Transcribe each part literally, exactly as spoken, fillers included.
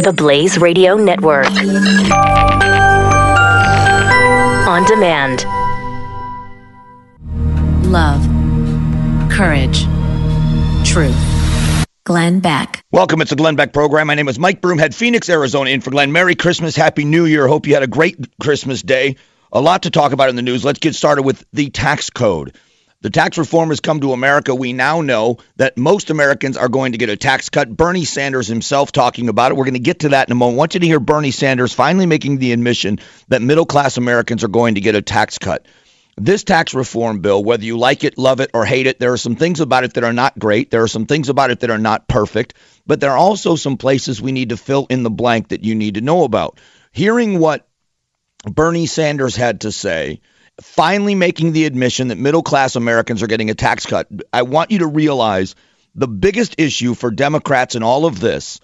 The Blaze Radio Network. On demand. Love. Courage. Truth. Glenn Beck. Welcome. It's the Glenn Beck program. My name is Mike Broomhead, Phoenix, Arizona, in for Glenn. Merry Christmas. Happy New Year. Hope you had a great Christmas day. A lot to talk about in the news. Let's get started with the tax code. The tax reform has come to America. We now know that most Americans are going to get a tax cut. Bernie Sanders himself talking about it. We're going to get to that in a moment. I want you to hear Bernie Sanders finally making the admission that middle-class Americans are going to get a tax cut. This tax reform bill, whether you like it, love it, or hate it, there are some things about it that are not great. There are some things about it that are not perfect. But there are also some places we need to fill in the blank that you need to know about. Hearing what Bernie Sanders had to say, finally making the admission that middle-class Americans are getting a tax cut. I want you to realize the biggest issue for Democrats in all of this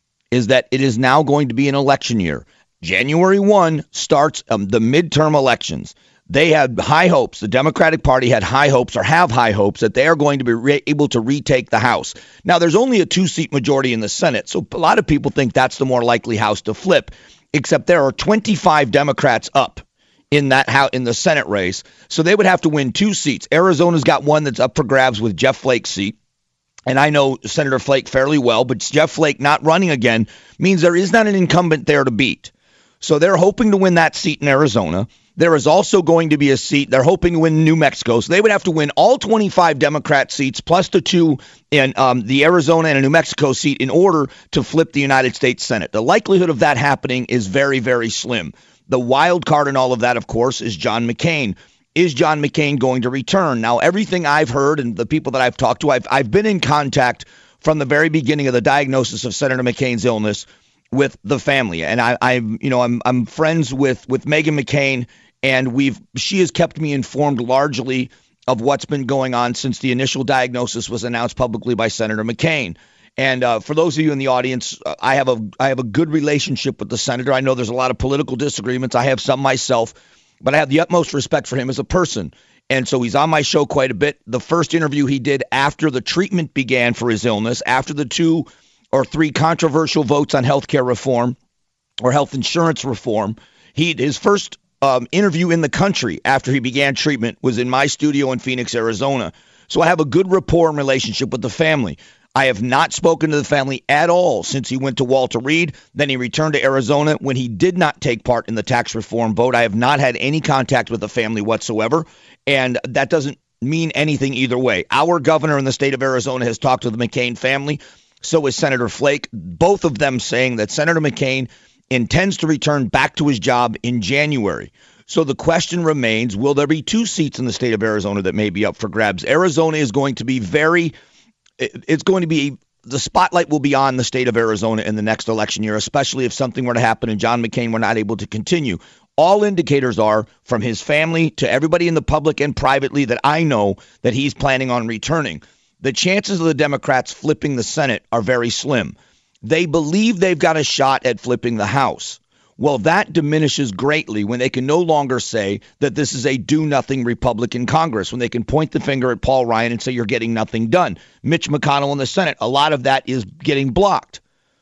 is that it is now going to be an election year. January first starts um, the midterm elections. They had high hopes. The Democratic Party had high hopes or have high hopes that they are going to be re- able to retake the House. Now, there's only a two-seat majority in the Senate, so a lot of people think that's the more likely House to flip, except there are twenty-five Democrats up in that house, in the Senate race. So they would have to win two seats. Arizona's got one that's up for grabs with Jeff Flake's seat. And I know Senator Flake fairly well, but Jeff Flake not running again means there is not an incumbent there to beat. So they're hoping to win that seat in Arizona. There is also going to be a seat. They're hoping to win New Mexico. So they would have to win all twenty-five Democrat seats plus the two in um, the Arizona and a New Mexico seat in order to flip the United States Senate. The likelihood of that happening is very, very slim. The wild card in all of that, of course, is John McCain. Is John McCain going to return? Now, everything I've heard and the people that I've talked to, I've, I've been in contact from the very beginning of the diagnosis of Senator McCain's illness with the family. And I, I'm, you know, I'm, I'm friends with, with Meghan McCain, and we've, she has kept me informed largely of what's been going on since the initial diagnosis was announced publicly by Senator McCain. And uh, for those of you in the audience, uh, I have a I have a good relationship with the senator. I know there's a lot of political disagreements. I have some myself, but I have the utmost respect for him as a person. And so he's on my show quite a bit. The first interview he did after the treatment began for his illness, after the two or three controversial votes on health care reform or health insurance reform, he his first um, interview in the country after he began treatment was in my studio in Phoenix, Arizona. So I have a good rapport and relationship with the family. I have not spoken to the family at all since he went to Walter Reed. Then he returned to Arizona when he did not take part in the tax reform vote. I have not had any contact with the family whatsoever, and that doesn't mean anything either way. Our governor in the state of Arizona has talked to the McCain family. So is Senator Flake, both of them saying that Senator McCain intends to return back to his job in January. So the question remains, will there be two seats in the state of Arizona that may be up for grabs? Arizona is going to be very It's going to be, the spotlight will be on the state of Arizona in the next election year, especially if something were to happen and John McCain were not able to continue. All indicators are, from his family to everybody in the public and privately that I know, that he's planning on returning. The chances of the Democrats flipping the Senate are very slim. They believe they've got a shot at flipping the House. Well, that diminishes greatly when they can no longer say that this is a do-nothing Republican Congress, when they can point the finger at Paul Ryan and say you're getting nothing done. Mitch McConnell in the Senate, a lot of that is getting blocked.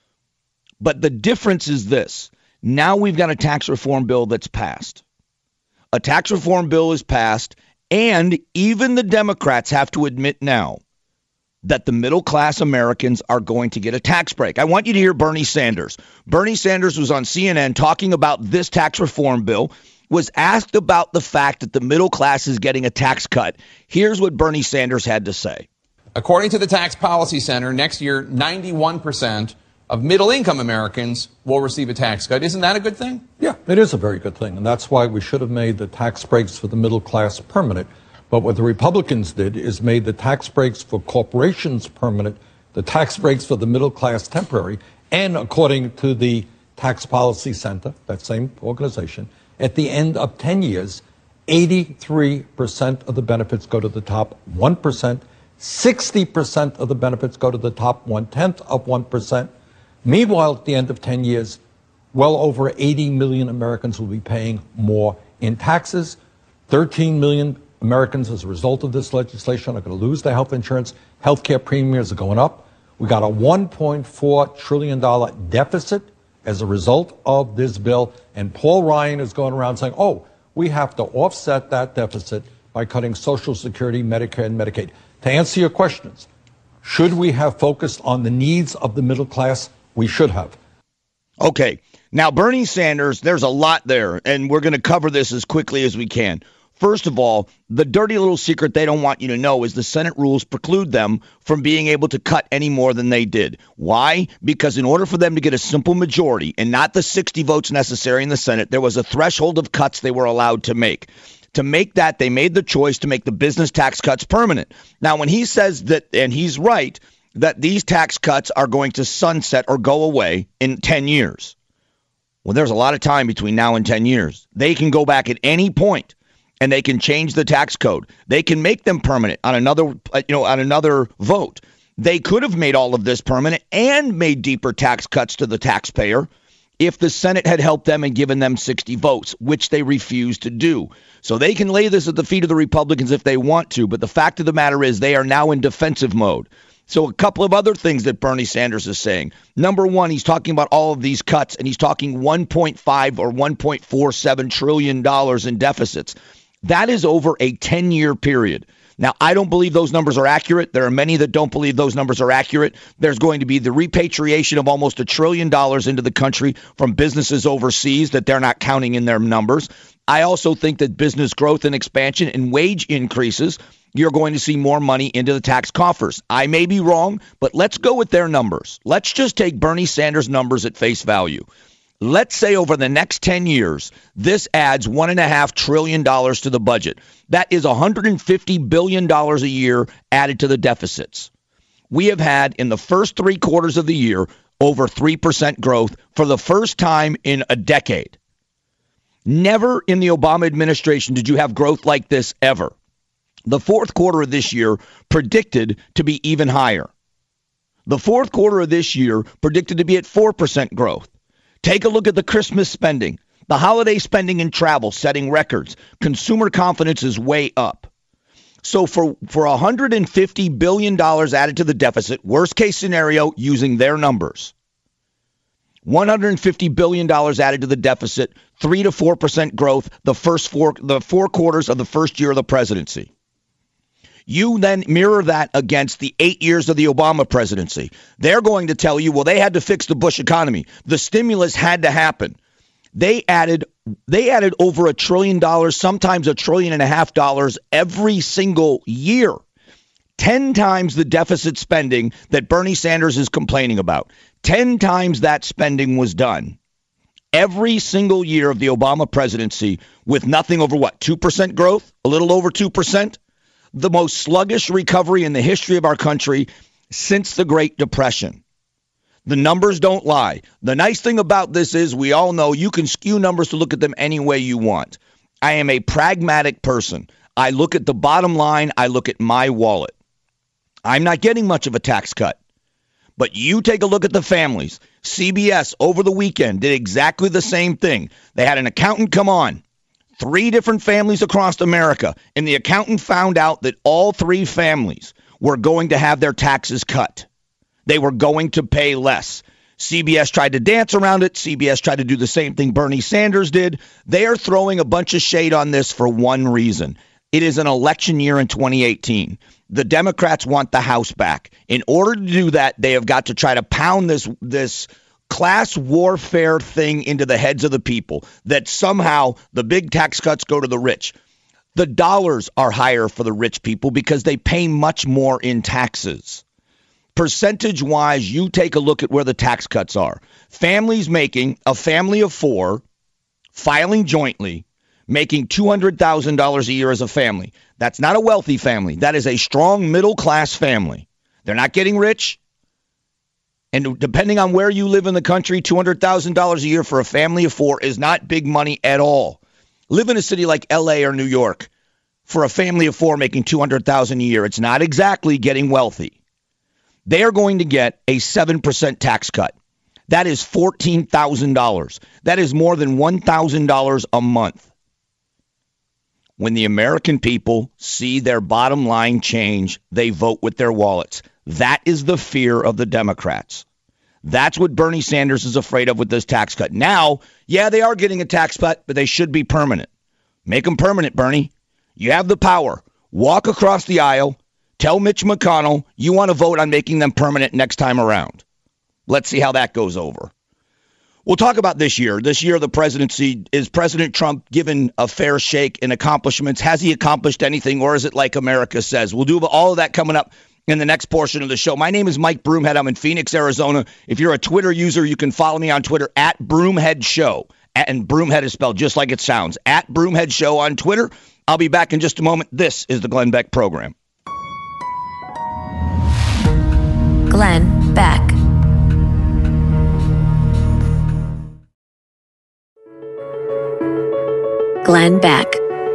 But the difference is this. Now we've got a tax reform bill that's passed. A tax reform bill is passed, and even the Democrats have to admit now that the middle-class Americans are going to get a tax break. I want you to hear Bernie Sanders. Bernie Sanders was on C N N talking about this tax reform bill, was asked about the fact that the middle class is getting a tax cut. Here's what Bernie Sanders had to say. According to the Tax Policy Center, next year, ninety-one percent of middle-income Americans will receive a tax cut. Isn't that a good thing? Yeah, it is a very good thing, and that's why we should have made the tax breaks for the middle class permanent. But what the Republicans did is made the tax breaks for corporations permanent, the tax breaks for the middle class temporary, and according to the Tax Policy Center, that same organization, at the end of ten years, eighty-three percent of the benefits go to the top one percent, sixty percent of the benefits go to the top one-tenth of one percent. Meanwhile, at the end of ten years, well over eighty million Americans will be paying more in taxes. thirteen million Americans, as a result of this legislation, are going to lose their health insurance. Health care premiums are going up. We got a one point four trillion dollars deficit as a result of this bill. And Paul Ryan is going around saying, oh, we have to offset that deficit by cutting Social Security, Medicare, and Medicaid. To answer your questions, should we have focused on the needs of the middle class? We should have. Okay. Now, Bernie Sanders, there's a lot there, and we're going to cover this as quickly as we can. First of all, the dirty little secret they don't want you to know is the Senate rules preclude them from being able to cut any more than they did. Why? Because in order for them to get a simple majority and not the sixty votes necessary in the Senate, there was a threshold of cuts they were allowed to make. To make that, they made the choice to make the business tax cuts permanent. Now, when he says that, and he's right, that these tax cuts are going to sunset or go away in ten years. Well, there's a lot of time between now and ten years. They can go back at any point and they can change the tax code. They can make them permanent on another, you know, on another vote. They could have made all of this permanent and made deeper tax cuts to the taxpayer if the Senate had helped them and given them sixty votes, which they refused to do. So they can lay this at the feet of the Republicans if they want to. But the fact of the matter is they are now in defensive mode. So a couple of other things that Bernie Sanders is saying. Number one, he's talking about all of these cuts, and he's talking one point five or one point four seven trillion dollars in deficits. That is over a ten-year period. Now, I don't believe those numbers are accurate. There are many that don't believe those numbers are accurate. There's going to be the repatriation of almost a trillion dollars into the country from businesses overseas that they're not counting in their numbers. I also think that business growth and expansion and wage increases, you're going to see more money into the tax coffers. I may be wrong, but let's go with their numbers. Let's just take Bernie Sanders' numbers at face value. Let's say over the next ten years, this adds one and a half trillion dollars to the budget. That is one hundred fifty billion dollars a year added to the deficits. We have had in the first three quarters of the year over three percent growth for the first time in a decade. Never in the Obama administration did you have growth like this ever. The fourth quarter of this year predicted to be even higher. The fourth quarter of this year predicted to be at four percent growth. Take a look at the Christmas spending, the holiday spending and travel setting records. Consumer confidence is way up. So for, for one hundred fifty billion dollars added to the deficit, worst case scenario using their numbers, one hundred fifty billion dollars added to the deficit, three to four percent growth the first four, the four quarters of the first year of the presidency. You then mirror that against the eight years of the Obama presidency. They're going to tell you, well, they had to fix the Bush economy. The stimulus had to happen. They added they added over a trillion dollars, sometimes a trillion and a half dollars every single year. Ten times the deficit spending that Bernie Sanders is complaining about. Ten times that spending was done. Every single year of the Obama presidency with nothing over what, two percent growth? A little over two percent? The most sluggish recovery in the history of our country since the Great Depression. The numbers don't lie. The nice thing about this is we all know you can skew numbers to look at them any way you want. I am a pragmatic person. I look at the bottom line. I look at my wallet. I'm not getting much of a tax cut. But you take a look at the families. C B S over the weekend did exactly the same thing. They had an accountant come on. Three different families across America, and the accountant found out that all three families were going to have their taxes cut. They were going to pay less. C B S tried to dance around it. C B S tried to do the same thing Bernie Sanders did. They are throwing a bunch of shade on this for one reason. It is an election year in twenty eighteen. The Democrats want the House back. In order to do that, they have got to try to pound this this class warfare thing into the heads of the people, that somehow the big tax cuts go to the rich. The dollars are higher for the rich people because they pay much more in taxes. Percentage-wise, you take a look at where the tax cuts are. Families making, a family of four, filing jointly, making two hundred thousand dollars a year as a family. That's not a wealthy family. That is a strong middle-class family. They're not getting rich. And depending on where you live in the country, two hundred thousand dollars a year for a family of four is not big money at all. Live in a city like L A or New York for a family of four making two hundred thousand dollars a year. It's not exactly getting wealthy. They are going to get a seven percent tax cut. That is fourteen thousand dollars. That is more than one thousand dollars a month. When the American people see their bottom line change, they vote with their wallets. That is the fear of the Democrats. That's what Bernie Sanders is afraid of with this tax cut. Now, yeah, they are getting a tax cut, but they should be permanent. Make them permanent, Bernie. You have the power. Walk across the aisle. Tell Mitch McConnell you want to vote on making them permanent next time around. Let's see how that goes over. We'll talk about this year. This year, the presidency, is President Trump given a fair shake in accomplishments? Has he accomplished anything, or is it like America says? We'll do all of that coming up in the next portion of the show. My name is Mike Broomhead. I'm in Phoenix, Arizona. If you're a Twitter user, you can follow me on Twitter at Broomhead Show. And Broomhead is spelled just like it sounds. At Broomhead Show on Twitter. I'll be back in just a moment. This is the Glenn Beck Program. Glenn Beck. Glenn Beck.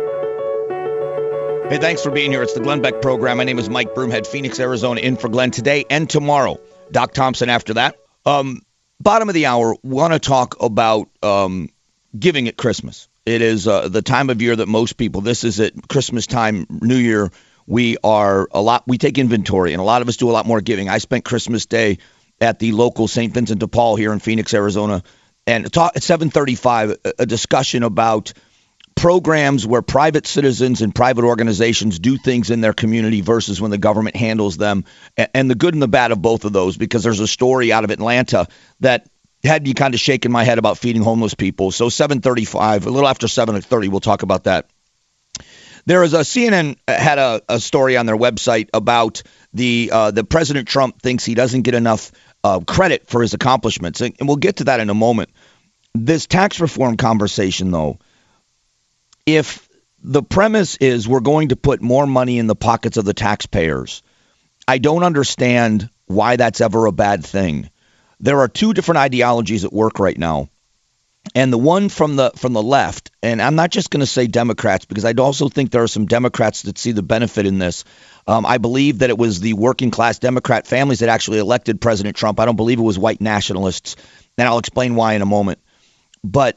Hey, thanks for being here. It's the Glenn Beck Program. My name is Mike Broomhead, Phoenix, Arizona, in for Glenn today and tomorrow. Doc Thompson after that. Um, bottom of the hour, want to talk about um, giving at Christmas. It is uh, the time of year that most people, this is at Christmas time, New Year, we are a lot, we take inventory, and a lot of us do a lot more giving. I spent Christmas Day at the local Saint Vincent de Paul here in Phoenix, Arizona, and talk, at seven thirty-five, a, a discussion about programs where private citizens and private organizations do things in their community versus when the government handles them, and the good and the bad of both of those, because there's a story out of Atlanta that had me kind of shaking my head about feeding homeless people. So seven thirty-five, a little after seven thirty, we'll talk about that. There is a C N N had a, a story on their website about the uh, the President Trump thinks he doesn't get enough uh, credit for his accomplishments, and, and we'll get to that in a moment. This tax reform conversation, though, if the premise is we're going to put more money in the pockets of the taxpayers, I don't understand why that's ever a bad thing. There are two different ideologies at work right now. And the one from the from the left, and I'm not just going to say Democrats, because I also think there are some Democrats that see the benefit in this. Um, I believe that it was the working class Democrat families that actually elected President Trump. I don't believe it was white nationalists. And I'll explain why in a moment. But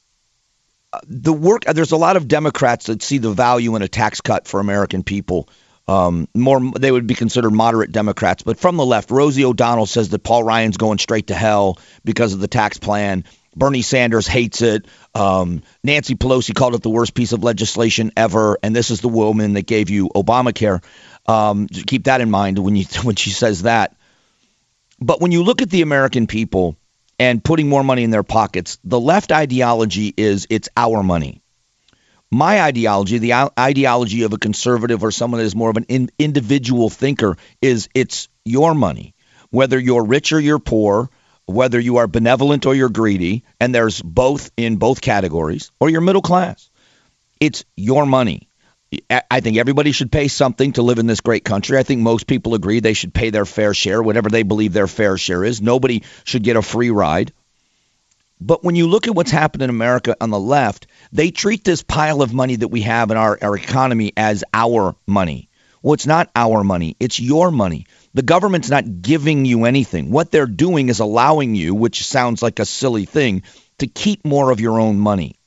the work, there's a lot of Democrats that see the value in a tax cut for American people. Um, more, they would be considered moderate Democrats. But from the left, Rosie O'Donnell says that Paul Ryan's going straight to hell because of the tax plan. Bernie Sanders hates it. Um, Nancy Pelosi called it the worst piece of legislation ever. And this is the woman that gave you Obamacare. Um, keep that in mind when you when she says that. But when you look at the American people and putting more money in their pockets, the left ideology is it's our money. My ideology, the ideology of a conservative or someone that is more of an in, individual thinker, is it's your money, whether you're rich or you're poor, whether you are benevolent or you're greedy, and there's both in both categories, or you're middle class. It's your money. I think everybody should pay something to live in this great country. I think most people agree they should pay their fair share, whatever they believe their fair share is. Nobody should get a free ride. But when you look at what's happened in America on the left, they treat this pile of money that we have in our, our economy as our money. Well, it's not our money. It's your money. The government's not giving you anything. What they're doing is allowing you, which sounds like a silly thing, to keep more of your own money.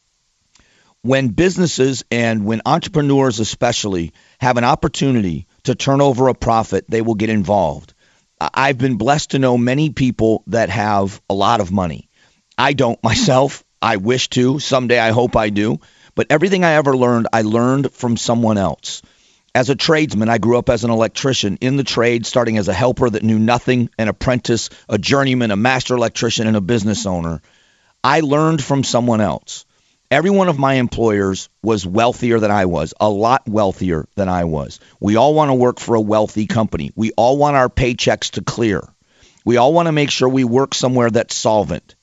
When businesses and when entrepreneurs especially have an opportunity to turn over a profit, they will get involved. I've been blessed to know many people that have a lot of money. I don't myself. I wish to. Someday I hope I do. But everything I ever learned, I learned from someone else. As a tradesman, I grew up as an electrician in the trade, starting as a helper that knew nothing, an apprentice, a journeyman, a master electrician, and a business owner. I learned from someone else. Every one of my employers was wealthier than I was, a lot wealthier than I was. We all want to work for a wealthy company. We all want our paychecks to clear. We all want to make sure we work somewhere that's solvent.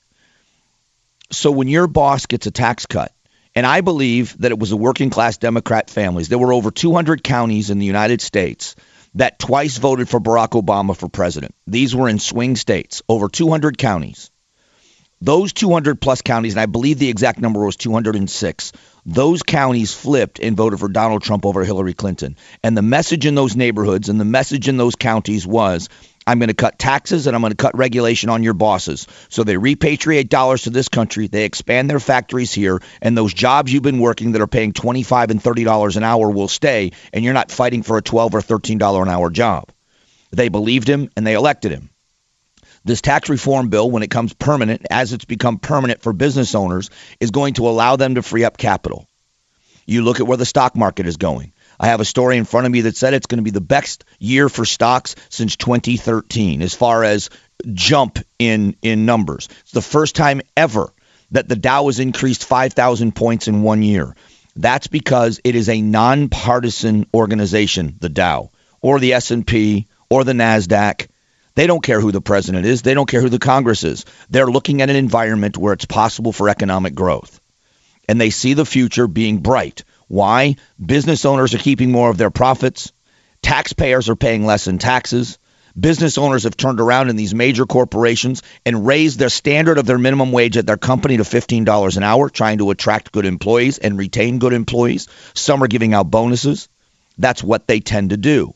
So when your boss gets a tax cut, and I believe that it was the working class Democrat families, there were over two hundred counties in the United States that twice voted for Barack Obama for president. These were in swing states, over two hundred counties. Those two hundred plus counties, and I believe the exact number was two hundred six, those counties flipped and voted for Donald Trump over Hillary Clinton. And the message in those neighborhoods and the message in those counties was, I'm going to cut taxes and I'm going to cut regulation on your bosses. So they repatriate dollars to this country. They expand their factories here. And those jobs you've been working that are paying twenty-five and thirty dollars an hour will stay. And you're not fighting for a twelve or thirteen dollars an hour job. They believed him and they elected him. This tax reform bill, when it comes permanent, as it's become permanent for business owners, is going to allow them to free up capital. You look at where the stock market is going. I have a story in front of me that said it's going to be the best year for stocks since twenty thirteen as far as jump in, in numbers. It's the first time ever that the Dow has increased five thousand points in one year. That's because it is a nonpartisan organization, the Dow, or the S and P, or the NASDAQ. They don't care who the president is. They don't care who the Congress is. They're looking at an environment where it's possible for economic growth. And they see the future being bright. Why? Business owners are keeping more of their profits. Taxpayers are paying less in taxes. Business owners have turned around in these major corporations and raised their standard of their minimum wage at their company to fifteen dollars an hour, trying to attract good employees and retain good employees. Some are giving out bonuses. That's what they tend to do.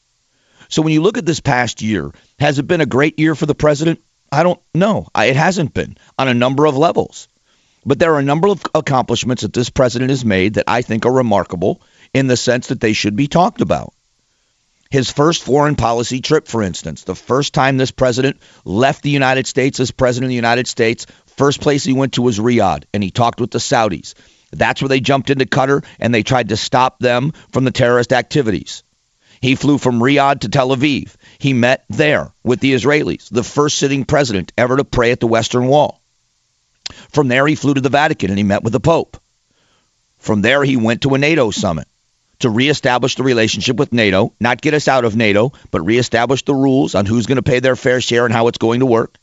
So when you look at this past year, has it been a great year for the president? I don't know. It hasn't been on a number of levels. But there are a number of accomplishments that this president has made that I think are remarkable in the sense that they should be talked about. His first foreign policy trip, for instance, the first time this president left the United States as president of the United States, first place he went to was Riyadh, and he talked with the Saudis. That's where they jumped into Qatar, and they tried to stop them from the terrorist activities. He flew from Riyadh to Tel Aviv. He met there with the Israelis, the first sitting president ever to pray at the Western Wall. From there, he flew to the Vatican and he met with the Pope. From there, he went to a NATO summit to reestablish the relationship with NATO, not get us out of NATO, but reestablish the rules on who's going to pay their fair share and how it's going to work.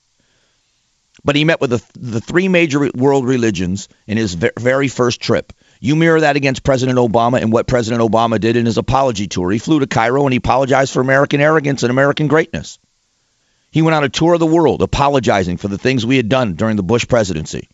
But he met with the, the three major world religions in his very first trip. You mirror that against President Obama and what President Obama did in his apology tour. He flew to Cairo and he apologized for American arrogance and American greatness. He went on a tour of the world apologizing for the things we had done during the Bush presidency.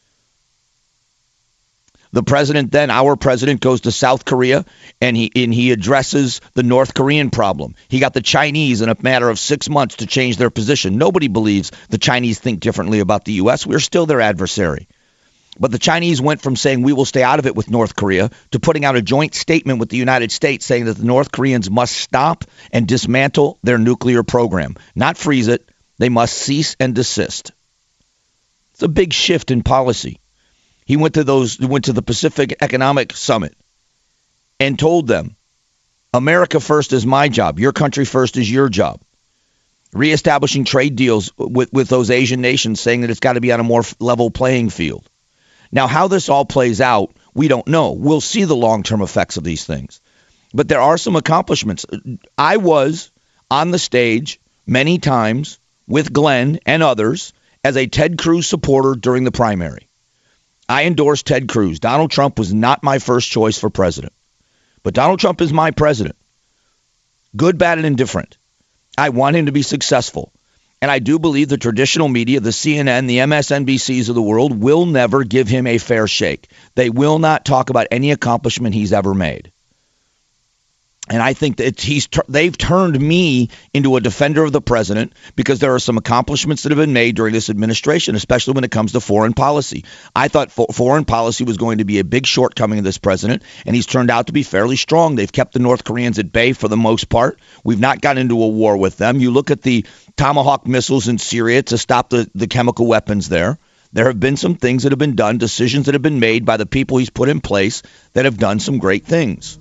The president then, our president, goes to South Korea and he and he addresses the North Korean problem. He got the Chinese in a matter of six months to change their position. Nobody believes the Chinese think differently about the U S. We're still their adversary. But the Chinese went from saying we will stay out of it with North Korea to putting out a joint statement with the United States saying that the North Koreans must stop and dismantle their nuclear program. Not freeze it. They must cease and desist. It's a big shift in policy. He went to those went to the Pacific Economic Summit and told them, America first is my job. Your country first is your job. Reestablishing trade deals with, with those Asian nations, saying that it's got to be on a more level playing field. Now, how this all plays out, we don't know. We'll see the long-term effects of these things. But there are some accomplishments. I was on the stage many times with Glenn and others as a Ted Cruz supporter during the primary. I endorsed Ted Cruz. Donald Trump was not my first choice for president. But Donald Trump is my president. Good, bad, and indifferent. I want him to be successful. And I do believe the traditional media, the C N N, the M S N B Cs of the world, will never give him a fair shake. They will not talk about any accomplishment he's ever made. And I think that he's they've turned me into a defender of the president because there are some accomplishments that have been made during this administration, especially when it comes to foreign policy. I thought fo- foreign policy was going to be a big shortcoming of this president, and he's turned out to be fairly strong. They've kept the North Koreans at bay for the most part. We've not gotten into a war with them. You look at the Tomahawk missiles in Syria to stop the, the chemical weapons there. There have been some things that have been done, decisions that have been made by the people he's put in place that have done some great things.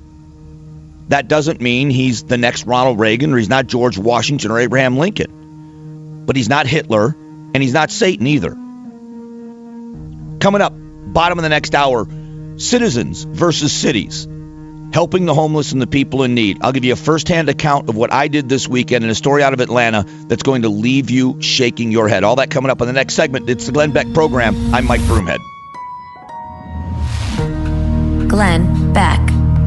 That doesn't mean he's the next Ronald Reagan or he's not George Washington or Abraham Lincoln. But he's not Hitler and he's not Satan either. Coming up, bottom of the next hour, citizens versus cities, helping the homeless and the people in need. I'll give you a firsthand account of what I did this weekend and a story out of Atlanta that's going to leave you shaking your head. All that coming up on the next segment. It's the Glenn Beck Program. I'm Mike Broomhead. Glenn Beck.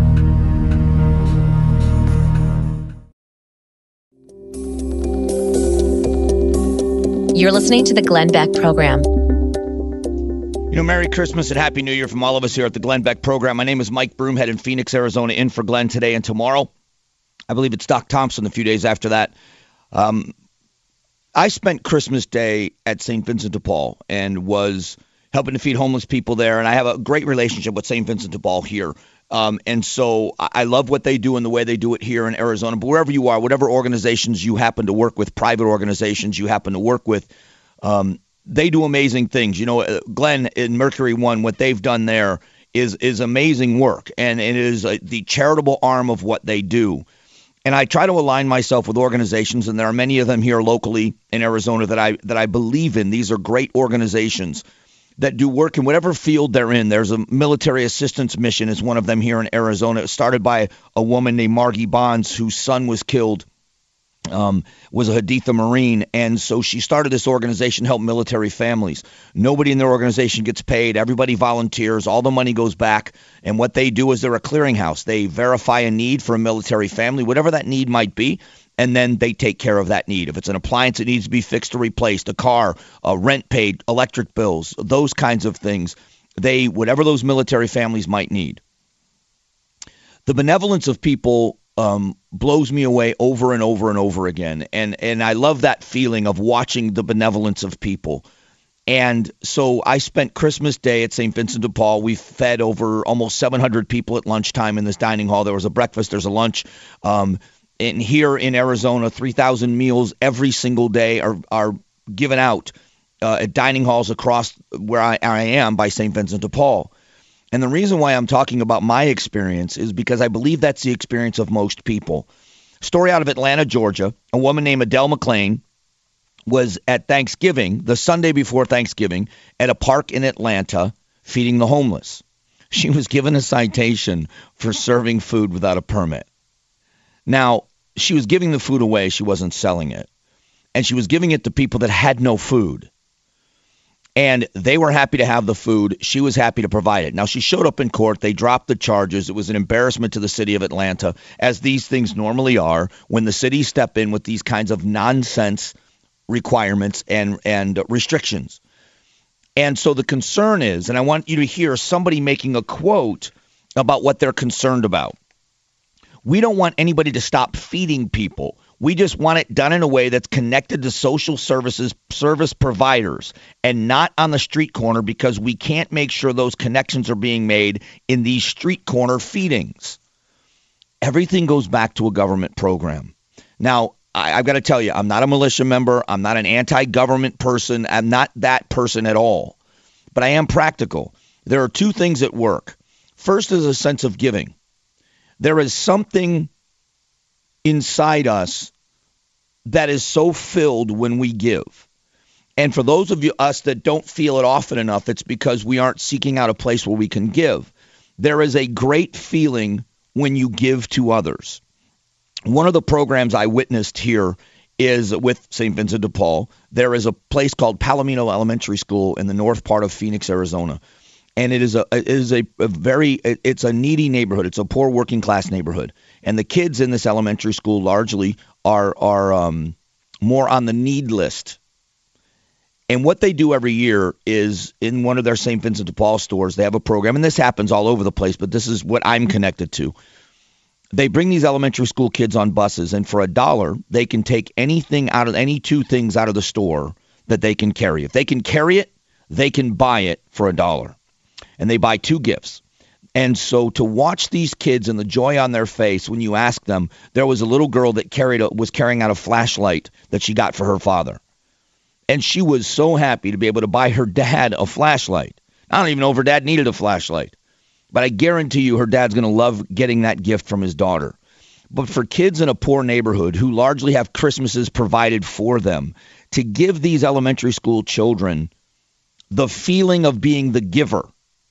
You're listening to the Glenn Beck Program. You know, Merry Christmas and Happy New Year from all of us here at the Glenn Beck Program. My name is Mike Broomhead in Phoenix, Arizona, in for Glenn today and tomorrow. I believe it's Doc Thompson a few days after that. Um, I spent Christmas Day at Saint Vincent de Paul and was helping to feed homeless people there. And I have a great relationship with Saint Vincent de Paul here. Um, and so I I love what they do and the way they do it here in Arizona. But wherever you are, whatever organizations you happen to work with, private organizations you happen to work with, um, they do amazing things. You know, uh, Glenn in Mercury One, what they've done there is is amazing work, and it is uh, the charitable arm of what they do. And I try to align myself with organizations, and there are many of them here locally in Arizona that I that I believe in. These are great organizations that do work in whatever field they're in. There's a military assistance mission is one of them here in Arizona. It was started by a woman named Margie Bonds, whose son was killed, um, was a Haditha Marine. And so she started this organization to help military families. Nobody in their organization gets paid. Everybody volunteers. All the money goes back. And what they do is they're a clearinghouse. They verify a need for a military family, whatever that need might be. And then they take care of that need. If it's an appliance that needs to be fixed or replaced, a car, a rent paid, electric bills, those kinds of things, they whatever those military families might need. The benevolence of people um, blows me away over and over and over again. And, and I love that feeling of watching the benevolence of people. And so I spent Christmas Day at Saint Vincent de Paul. We fed over almost seven hundred people at lunchtime in this dining hall. There was a breakfast, there's a lunch. Um, And here in Arizona, three thousand meals every single day are are given out uh, at dining halls across where I, I am by Saint Vincent de Paul. And the reason why I'm talking about my experience is because I believe that's the experience of most people. Story out of Atlanta, Georgia. A woman named Adele McClain was at Thanksgiving, the Sunday before Thanksgiving, at a park in Atlanta feeding the homeless. She was given a citation for serving food without a permit. Now, she was giving the food away. She wasn't selling it. And she was giving it to people that had no food. And they were happy to have the food. She was happy to provide it. Now, she showed up in court. They dropped the charges. It was an embarrassment to the city of Atlanta, as these things normally are when the city step in with these kinds of nonsense requirements and, and restrictions. And so the concern is, and I want you to hear somebody making a quote about what they're concerned about. We don't want anybody to stop feeding people. We just want it done in a way that's connected to social services service providers and not on the street corner, because we can't make sure those connections are being made in these street corner feedings. Everything goes back to a government program. Now, I, I've got to tell you, I'm not a militia member. I'm not an anti-government person. I'm not that person at all. But I am practical. There are two things at work. First is a sense of giving. There is something inside us that is so filled when we give. And for those of you, us that don't feel it often enough, it's because we aren't seeking out a place where we can give. There is a great feeling when you give to others. One of the programs I witnessed here is with Saint Vincent de Paul. There is a place called Palomino Elementary School in the north part of Phoenix, Arizona. And it is a it is a, a very it's a needy neighborhood. It's a poor working class neighborhood. And the kids in this elementary school largely are are um, more on the need list. And what they do every year is in one of their Saint Vincent de Paul stores, they have a program. And this happens all over the place, but this is what I'm connected to. They bring these elementary school kids on buses, and for a dollar, they can take anything out of any two things out of the store that they can carry. If they can carry it, they can buy it for a dollar. And they buy two gifts. And so to watch these kids and the joy on their face when you ask them, there was a little girl that carried a, was carrying out a flashlight that she got for her father. And she was so happy to be able to buy her dad a flashlight. I don't even know if her dad needed a flashlight. But I guarantee you her dad's going to love getting that gift from his daughter. But for kids in a poor neighborhood who largely have Christmases provided for them, to give these elementary school children the feeling of being the giver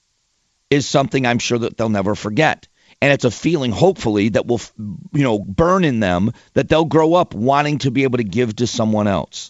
is something I'm sure that they'll never forget. And it's a feeling, hopefully, that will, you know, burn in them, that they'll grow up wanting to be able to give to someone else.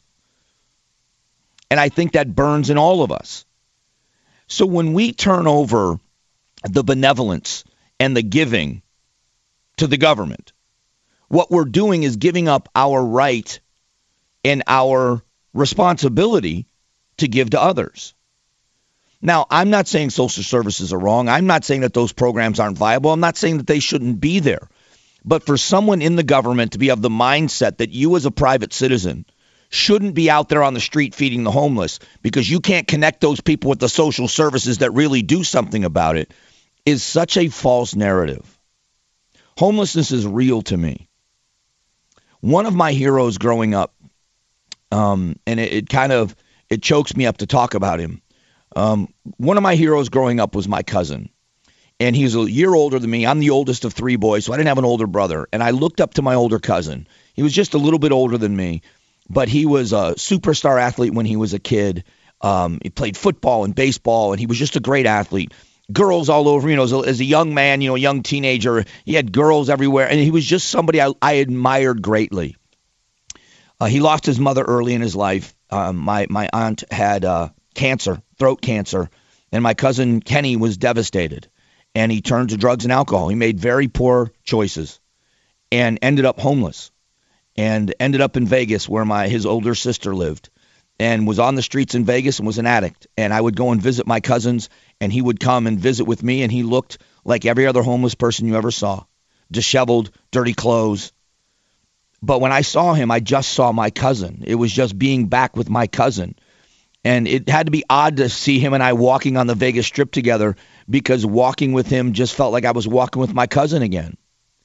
And I think that burns in all of us. So when we turn over the benevolence and the giving to the government, what we're doing is giving up our right and our responsibility to give to others. Now, I'm not saying social services are wrong. I'm not saying that those programs aren't viable. I'm not saying that they shouldn't be there. But for someone in the government to be of the mindset that you as a private citizen shouldn't be out there on the street feeding the homeless because you can't connect those people with the social services that really do something about it, is such a false narrative. Homelessness is real to me. One of my heroes growing up, um, and it, it kind of, it chokes me up to talk about him. Um, one of my heroes growing up was my cousin. And he's a year older than me. I'm the oldest of three boys, so I didn't have an older brother. And I looked up to my older cousin. He was just a little bit older than me, but he was a superstar athlete when he was a kid. Um, he played football and baseball, and he was just a great athlete. Girls all over, you know, as a, as a young man, you know, young teenager, he had girls everywhere. And he was just somebody I, I admired greatly. Uh, he lost his mother early in his life. Um, my, my aunt had uh, cancer, throat cancer, and my cousin Kenny was devastated. And he turned to drugs and alcohol. He made very poor choices and ended up homeless and ended up in Vegas where my his older sister lived and was on the streets in Vegas and was an addict. And I would go and visit my cousins, and he would come and visit with me, and he looked like every other homeless person you ever saw, disheveled, dirty clothes. But when I saw him, I just saw my cousin. It was just being back with my cousin. And it had to be odd to see him and I walking on the Vegas Strip together, because walking with him just felt like I was walking with my cousin again.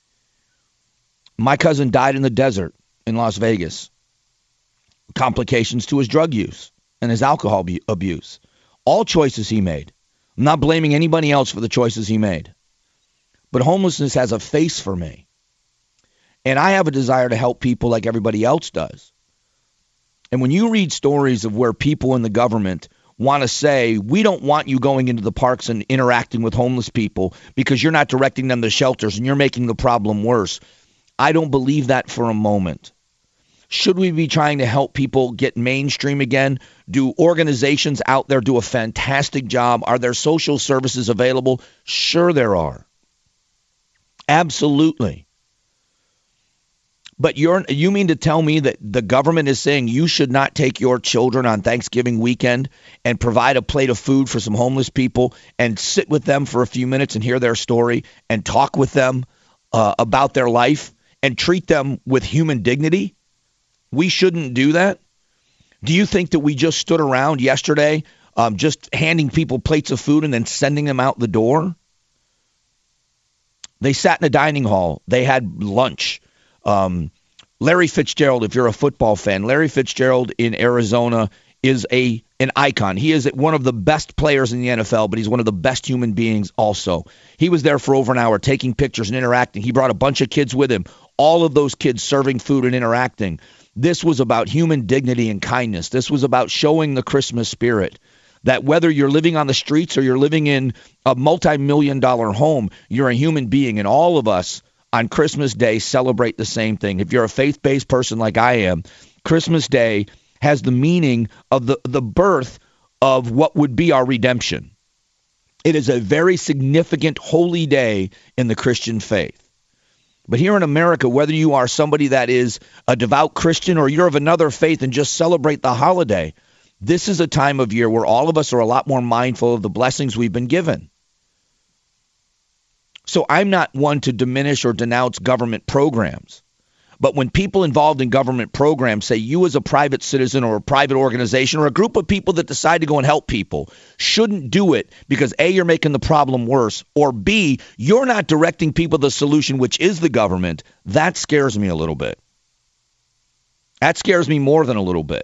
My cousin died in the desert in Las Vegas. Complications to his drug use and his alcohol abuse. All choices he made. I'm not blaming anybody else for the choices he made. But homelessness has a face for me. And I have a desire to help people like everybody else does. And when you read stories of where people in the government want to say, we don't want you going into the parks and interacting with homeless people because you're not directing them to shelters and you're making the problem worse, I don't believe that for a moment. Should we be trying to help people get mainstream again? Do organizations out there do a fantastic job? Are there social services available? Sure there are. Absolutely. But you're, you mean to tell me that the government is saying you should not take your children on Thanksgiving weekend and provide a plate of food for some homeless people and sit with them for a few minutes and hear their story and talk with them uh, about their life and treat them with human dignity? We shouldn't do that? Do you think that we just stood around yesterday um, just handing people plates of food and then sending them out the door? They sat in a dining hall. They had lunch. Um, Larry Fitzgerald, if you're a football fan, Larry Fitzgerald in Arizona is a an icon. He is one of the best players in the N F L, but he's one of the best human beings also. He was there for over an hour taking pictures and interacting. He brought a bunch of kids with him, all of those kids serving food and interacting. This was about human dignity and kindness. This was about showing the Christmas spirit, that whether you're living on the streets or you're living in a multi-million dollar home, you're a human being, and all of us on Christmas Day celebrate the same thing. If you're a faith-based person like I am, Christmas Day has the meaning of the, the birth of what would be our redemption. It is a very significant holy day in the Christian faith. But here in America, whether you are somebody that is a devout Christian or you're of another faith and just celebrate the holiday, this is a time of year where all of us are a lot more mindful of the blessings we've been given. So I'm not one to diminish or denounce government programs. But when people involved in government programs say you as a private citizen or a private organization or a group of people that decide to go and help people shouldn't do it because A, you're making the problem worse, or B, you're not directing people to the solution, which is the government, that scares me a little bit. That scares me more than a little bit.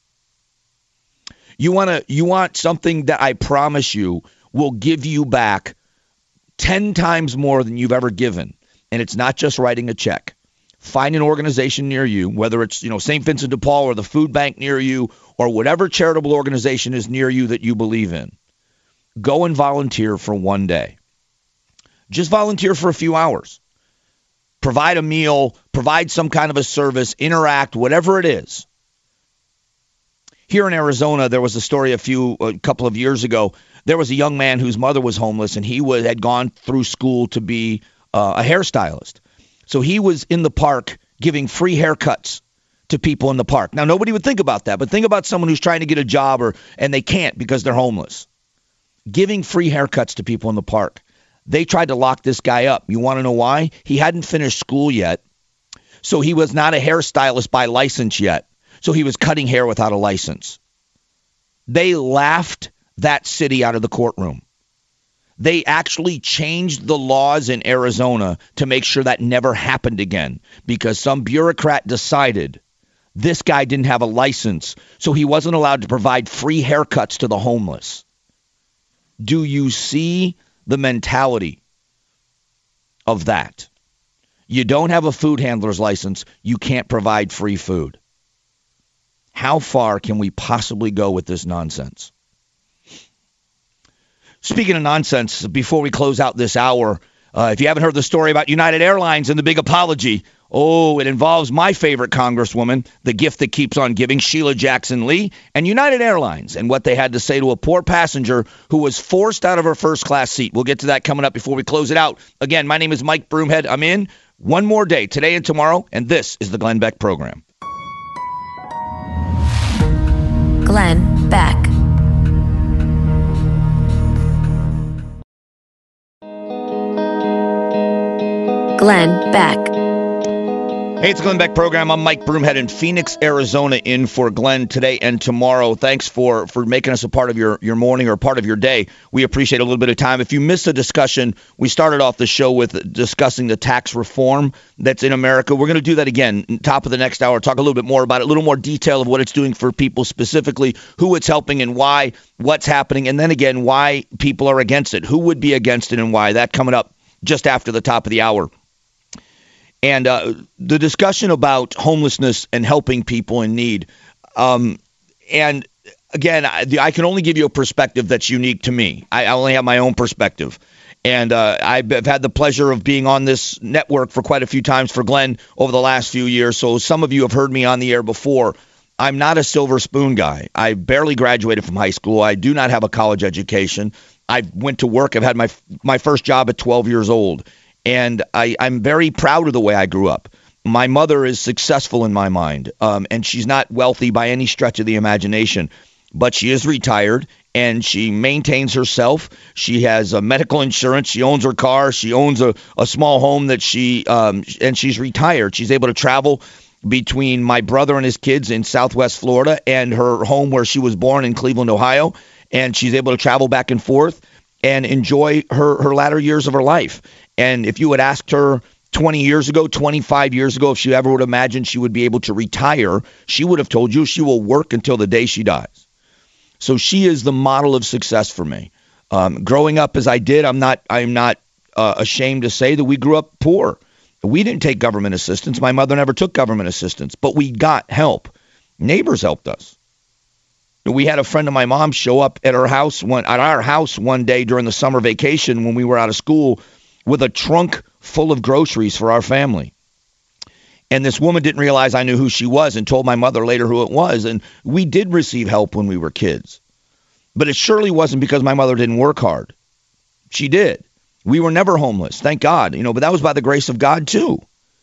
You want to, you want something that I promise you will give you back ten times more than you've ever given. And it's not just writing a check. Find an organization near you, whether it's, you know, Saint Vincent de Paul or the food bank near you or whatever charitable organization is near you that you believe in. Go and volunteer for one day. Just volunteer for a few hours. Provide a meal, provide some kind of a service, interact, whatever it is. Here in Arizona, there was a story a few, a couple of years ago. There was a young man whose mother was homeless, and he was, had gone through school to be uh, a hairstylist. So he was in the park giving free haircuts to people in the park. Now, nobody would think about that, but think about someone who's trying to get a job or and they can't because they're homeless. Giving free haircuts to people in the park. They tried to lock this guy up. You want to know why? He hadn't finished school yet, so he was not a hairstylist by license yet. So he was cutting hair without a license. They laughed that city out of the courtroom. They actually changed the laws in Arizona to make sure that never happened again because some bureaucrat decided this guy didn't have a license, so he wasn't allowed to provide free haircuts to the homeless. Do you see the mentality of that? You don't have a food handler's license, you can't provide free food. How far can we possibly go with this nonsense? Speaking of nonsense, before we close out this hour, uh, if you haven't heard the story about United Airlines and the big apology, oh, it involves my favorite congresswoman, the gift that keeps on giving, Sheila Jackson Lee, and United Airlines, and what they had to say to a poor passenger who was forced out of her first-class seat. We'll get to that coming up before we close it out. Again, my name is Mike Broomhead. I'm in one more day, today and tomorrow, and this is the Glenn Beck Program. Glenn Beck. Glenn Beck. Hey, it's the Glenn Beck Program. I'm Mike Broomhead in Phoenix, Arizona, in for Glenn today and tomorrow. Thanks for, for making us a part of your, your morning or part of your day. We appreciate a little bit of time. If you missed the discussion, we started off the show with discussing the tax reform that's in America. We're going to do that again, top of the next hour, talk a little bit more about it, a little more detail of what it's doing for people specifically, who it's helping and why, what's happening, and then again, why people are against it, who would be against it and why. That coming up just after the top of the hour. And uh, the discussion about homelessness and helping people in need. Um, and again, I, I can only give you a perspective that's unique to me. I, I only have my own perspective. And uh, I've had the pleasure of being on this network for quite a few times for Glenn over the last few years. So some of you have heard me on the air before. I'm not a silver spoon guy. I barely graduated from high school. I do not have a college education. I went to work. I've had my my first job at twelve years old. And I, I'm very proud of the way I grew up. My mother is successful in my mind, um, and she's not wealthy by any stretch of the imagination, but she is retired, and she maintains herself. She has a medical insurance. She owns her car. She owns a, a small home that she um, and she's retired. She's able to travel between my brother and his kids in Southwest Florida and her home where she was born in Cleveland, Ohio, and she's able to travel back and forth and enjoy her, her latter years of her life. And if you had asked her twenty years ago, twenty-five years ago, if she ever would imagine she would be able to retire, she would have told you she will work until the day she dies. So she is the model of success for me. Um, growing up as I did, I'm not I'm not uh, ashamed to say that we grew up poor. We didn't take government assistance. My mother never took government assistance, but we got help. Neighbors helped us. We had a friend of my mom show up at our house one at our house one day during the summer vacation when we were out of school with a trunk full of groceries for our family. And this woman didn't realize I knew who she was and told my mother later who it was. And we did receive help when we were kids. But it surely wasn't because my mother didn't work hard. She did. We were never homeless, thank God. You know, but that was by the grace of God too.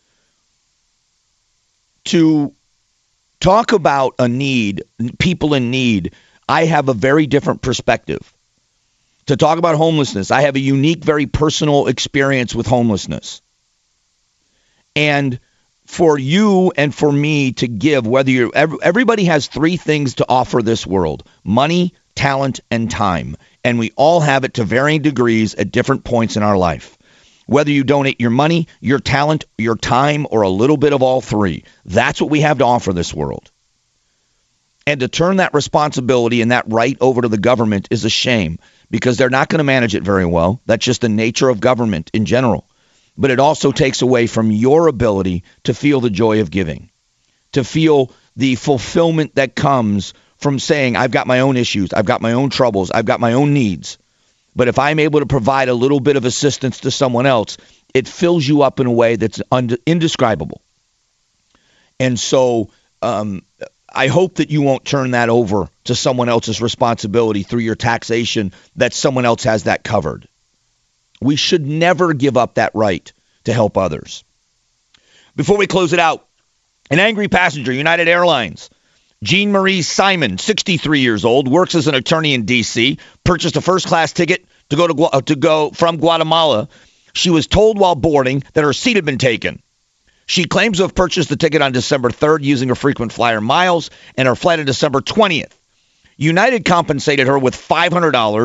To talk about a need, people in need, I have a very different perspective. To talk about homelessness, I have a unique, very personal experience with homelessness. And for you and for me to give, whether you're, everybody has three things to offer this world: money, talent, and time. And we all have it to varying degrees at different points in our life. Whether you donate your money, your talent, your time, or a little bit of all three, that's what we have to offer this world. And to turn that responsibility and that right over to the government is a shame, because they're not going to manage it very well. That's just the nature of government in general. But it also takes away from your ability to feel the joy of giving, to feel the fulfillment that comes from saying, I've got my own issues, I've got my own troubles, I've got my own needs. But if I'm able to provide a little bit of assistance to someone else, it fills you up in a way that's und- indescribable. And so um, I hope that you won't turn that over to someone else's responsibility through your taxation, that someone else has that covered. We should never give up that right to help others. Before we close it out, an angry passenger, United Airlines, Jean Marie Simon, sixty-three years old, works as an attorney in D C, purchased a first-class ticket to go to, Gu- to go from Guatemala. She was told while boarding that her seat had been taken. She claims to have purchased the ticket on December third using her frequent flyer miles and her flight on December twentieth. United compensated her with five hundred dollars,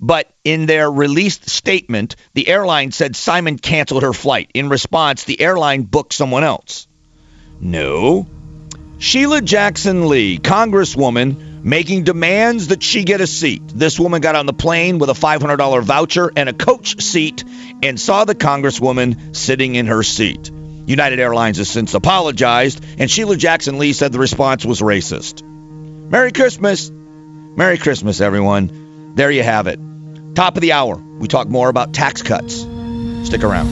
But in their released statement, the airline said Simon canceled her flight. In response, the airline booked someone else. No. Sheila Jackson Lee, Congresswoman, making demands that she get a seat. This woman got on the plane with a five hundred dollars voucher and a coach seat and saw the Congresswoman sitting in her seat. United Airlines has since apologized, and Sheila Jackson Lee said the response was racist. Merry Christmas. Merry Christmas, everyone. There you have it. Top of the hour. We talk more about tax cuts. Stick around.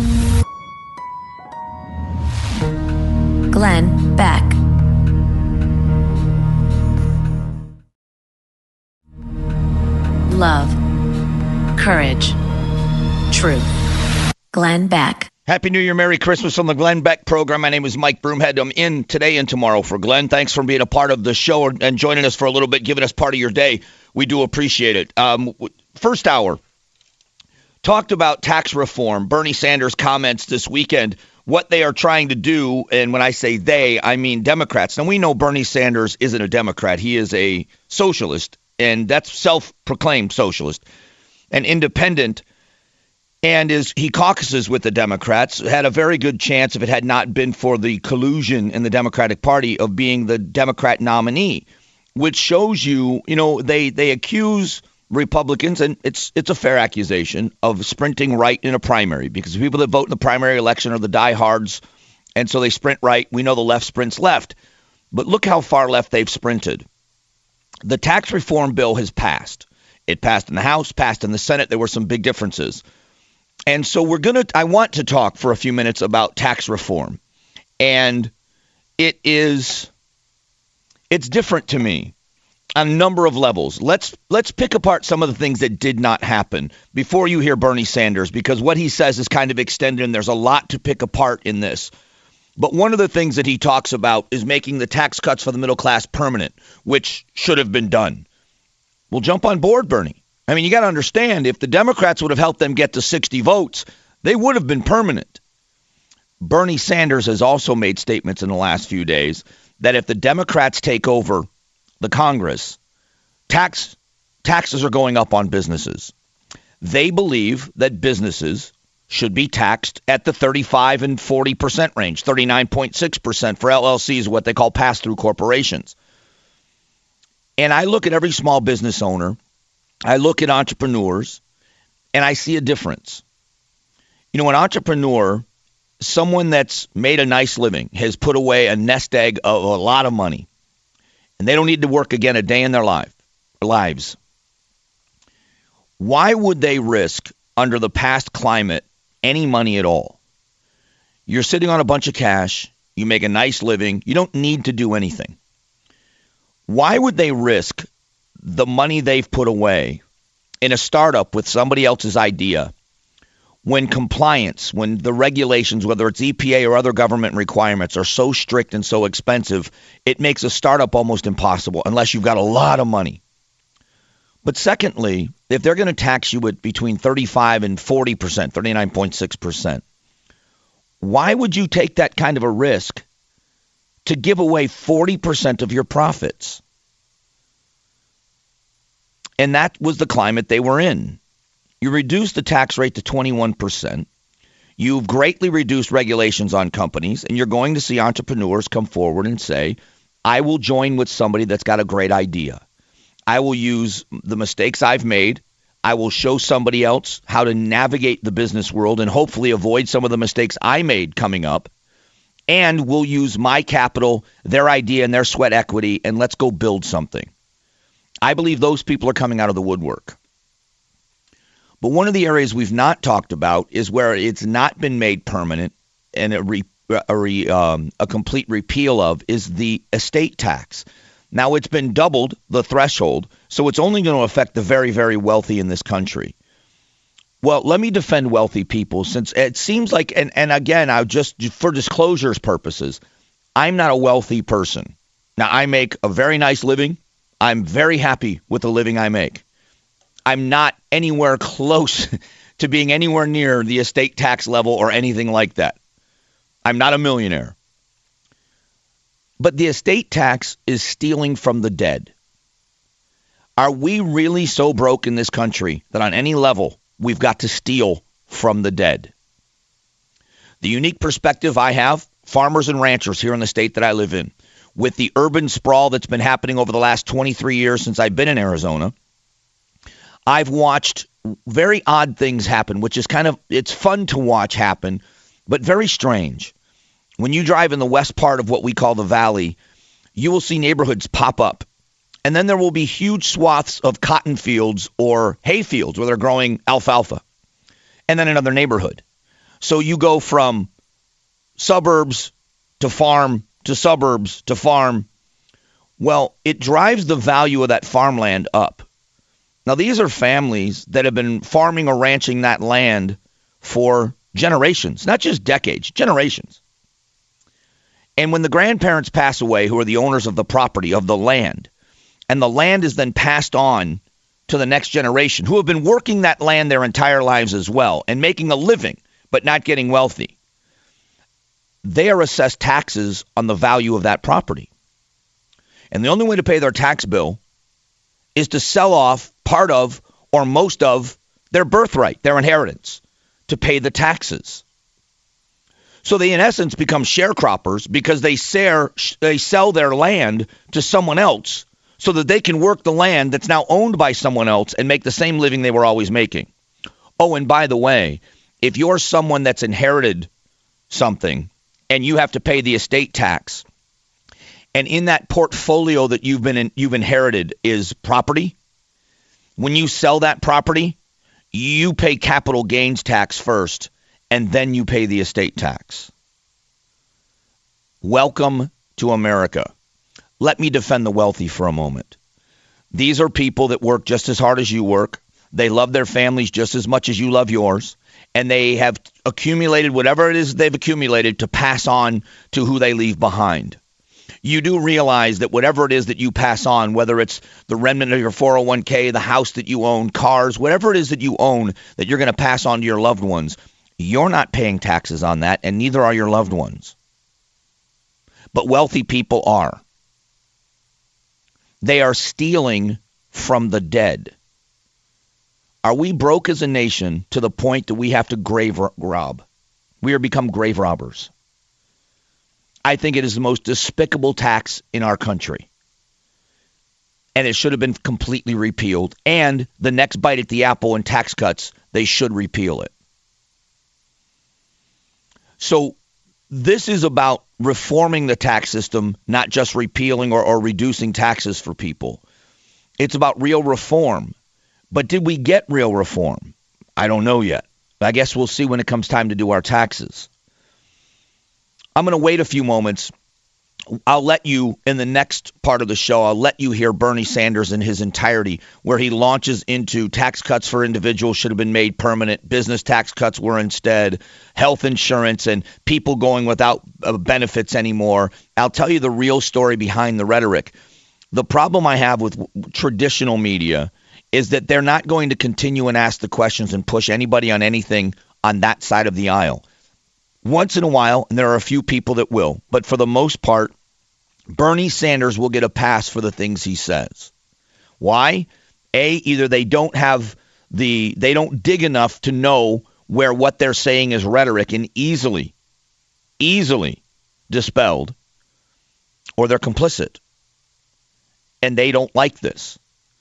Glenn Beck. Love, courage, truth. Glenn Beck. Happy New Year, Merry Christmas on the Glenn Beck program. My name is Mike Broomhead. I'm in today and tomorrow for Glenn. Thanks for being a part of the show and joining us for a little bit, giving us part of your day. We do appreciate it. Um, first hour, talked about tax reform. Bernie Sanders' comments this weekend, what they are trying to do, and when I say they, I mean Democrats. Now, we know Bernie Sanders isn't a Democrat. He is a socialist, and that's self-proclaimed socialist, an independent, and is he caucuses with the Democrats, had a very good chance, if it had not been for the collusion in the Democratic Party, of being the Democrat nominee, which shows you, you know, they they accuse Republicans, and it's it's a fair accusation, of sprinting right in a primary, because the people that vote in the primary election are the diehards, and so they sprint right. We know the left sprints left, but look how far left they've sprinted. The tax reform bill has passed. It passed in the House, passed in the Senate. There were some big differences. And so we're going to, I want to talk for a few minutes about tax reform. And it is, it's different to me on a number of levels. Let's, let's pick apart some of the things that did not happen before you hear Bernie Sanders, because what he says is kind of extended and there's a lot to pick apart in this. But one of the things that he talks about is making the tax cuts for the middle class permanent, which should have been done. Well, jump on board, Bernie. I mean, you got to understand, if the Democrats would have helped them get to sixty votes, they would have been permanent. Bernie Sanders has also made statements in the last few days that if the Democrats take over the Congress, tax taxes are going up on businesses. They believe that businesses should be taxed at the thirty-five and forty percent range. thirty-nine point six percent for L L Cs, what they call pass-through corporations. And I look at every small business owner, I look at entrepreneurs, and I see a difference. You know, an entrepreneur, someone that's made a nice living, has put away a nest egg of a lot of money, and they don't need to work again a day in their life, lives. Why would they risk, under the past climate, any money at all? You're sitting on a bunch of cash. You make a nice living. You don't need to do anything. Why would they risk the money they've put away in a startup with somebody else's idea when compliance, when the regulations, whether it's E P A or other government requirements, are so strict and so expensive, it makes a startup almost impossible unless you've got a lot of money. But secondly, if they're going to tax you at between thirty-five and forty percent, thirty-nine point six percent, why would you take that kind of a risk to give away forty percent of your profits? And that was the climate they were in. You reduced the tax rate to twenty-one percent. You've greatly reduced regulations on companies, and you're going to see entrepreneurs come forward and say, I will join with somebody that's got a great idea. I will use the mistakes I've made. I will show somebody else how to navigate the business world and hopefully avoid some of the mistakes I made coming up. And we'll use my capital, their idea, and their sweat equity, and let's go build something. I believe those people are coming out of the woodwork. But one of the areas we've not talked about is where it's not been made permanent and a, re, a, re, um, a complete repeal of is the estate tax. Now, it's been doubled, the threshold, so it's only going to affect the very, very wealthy in this country. Well, let me defend wealthy people, since it seems like, and, and again, I just, for disclosure's purposes, I'm not a wealthy person. Now, I make a very nice living. I'm very happy with the living I make. I'm not anywhere close to being anywhere near the estate tax level or anything like that. I'm not a millionaire. But the estate tax is stealing from the dead. Are we really so broke in this country that on any level we've got to steal from the dead? The unique perspective I have, farmers and ranchers here in the state that I live in, with the urban sprawl that's been happening over the last twenty-three years since I've been in Arizona, I've watched very odd things happen, which is kind of, it's fun to watch happen, but very strange. When you drive in the west part of what we call the valley, you will see neighborhoods pop up. And then there will be huge swaths of cotton fields or hay fields where they're growing alfalfa. And then another neighborhood. So you go from suburbs to farm to suburbs to farm. Well, it drives the value of that farmland up. Now, these are families that have been farming or ranching that land for generations, not just decades, generations. And when the grandparents pass away, who are the owners of the property, of the land, and the land is then passed on to the next generation, who have been working that land their entire lives as well and making a living, but not getting wealthy, they are assessed taxes on the value of that property. And the only way to pay their tax bill is to sell off part of or most of their birthright, their inheritance, to pay the taxes. So they, in essence, become sharecroppers because they, share, they sell their land to someone else so that they can work the land that's now owned by someone else and make the same living they were always making. Oh, and by the way, if you're someone that's inherited something and you have to pay the estate tax, and in that portfolio that you've been in, you've inherited is property, when you sell that property, you pay capital gains tax first, and then you pay the estate tax. Welcome to America. Let me defend the wealthy for a moment. These are people that work just as hard as you work. They love their families just as much as you love yours. And they have accumulated whatever it is they've accumulated to pass on to who they leave behind. You do realize that whatever it is that you pass on, whether it's the remnant of your four oh one k, the house that you own, cars, whatever it is that you own that you're going to pass on to your loved ones, you're not paying taxes on that, and neither are your loved ones. But wealthy people are. They are stealing from the dead. Are we broke as a nation to the point that we have to grave rob? We are become grave robbers. I think it is the most despicable tax in our country. And it should have been completely repealed. And the next bite at the apple in tax cuts, they should repeal it. So this is about reforming the tax system, not just repealing or, or reducing taxes for people. It's about real reform. But did we get real reform? I don't know yet. I guess we'll see when it comes time to do our taxes. I'm going to wait a few moments. I'll let you, in the next part of the show, I'll let you hear Bernie Sanders in his entirety, where he launches into tax cuts for individuals should have been made permanent. Business tax cuts were instead health insurance and people going without uh, benefits anymore. I'll tell you the real story behind the rhetoric. The problem I have with w- traditional media is that they're not going to continue and ask the questions and push anybody on anything on that side of the aisle. Once in a while, and there are a few people that will, but for the most part, Bernie Sanders will get a pass for the things he says. Why? A, either they don't have the, they don't dig enough to know where what they're saying is rhetoric and easily, easily dispelled, or they're complicit. And they don't like this.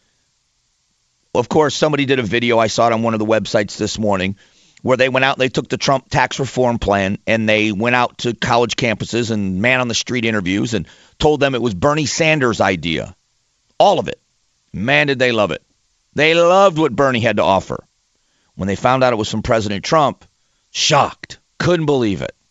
Of course, somebody did a video, I saw it on one of the websites this morning, where they went out and they took the Trump tax reform plan and they went out to college campuses and man on the street interviews and told them it was Bernie Sanders' idea. All of it. Man, did they love it. They loved what Bernie had to offer. When they found out it was from President Trump, shocked. Couldn't believe it.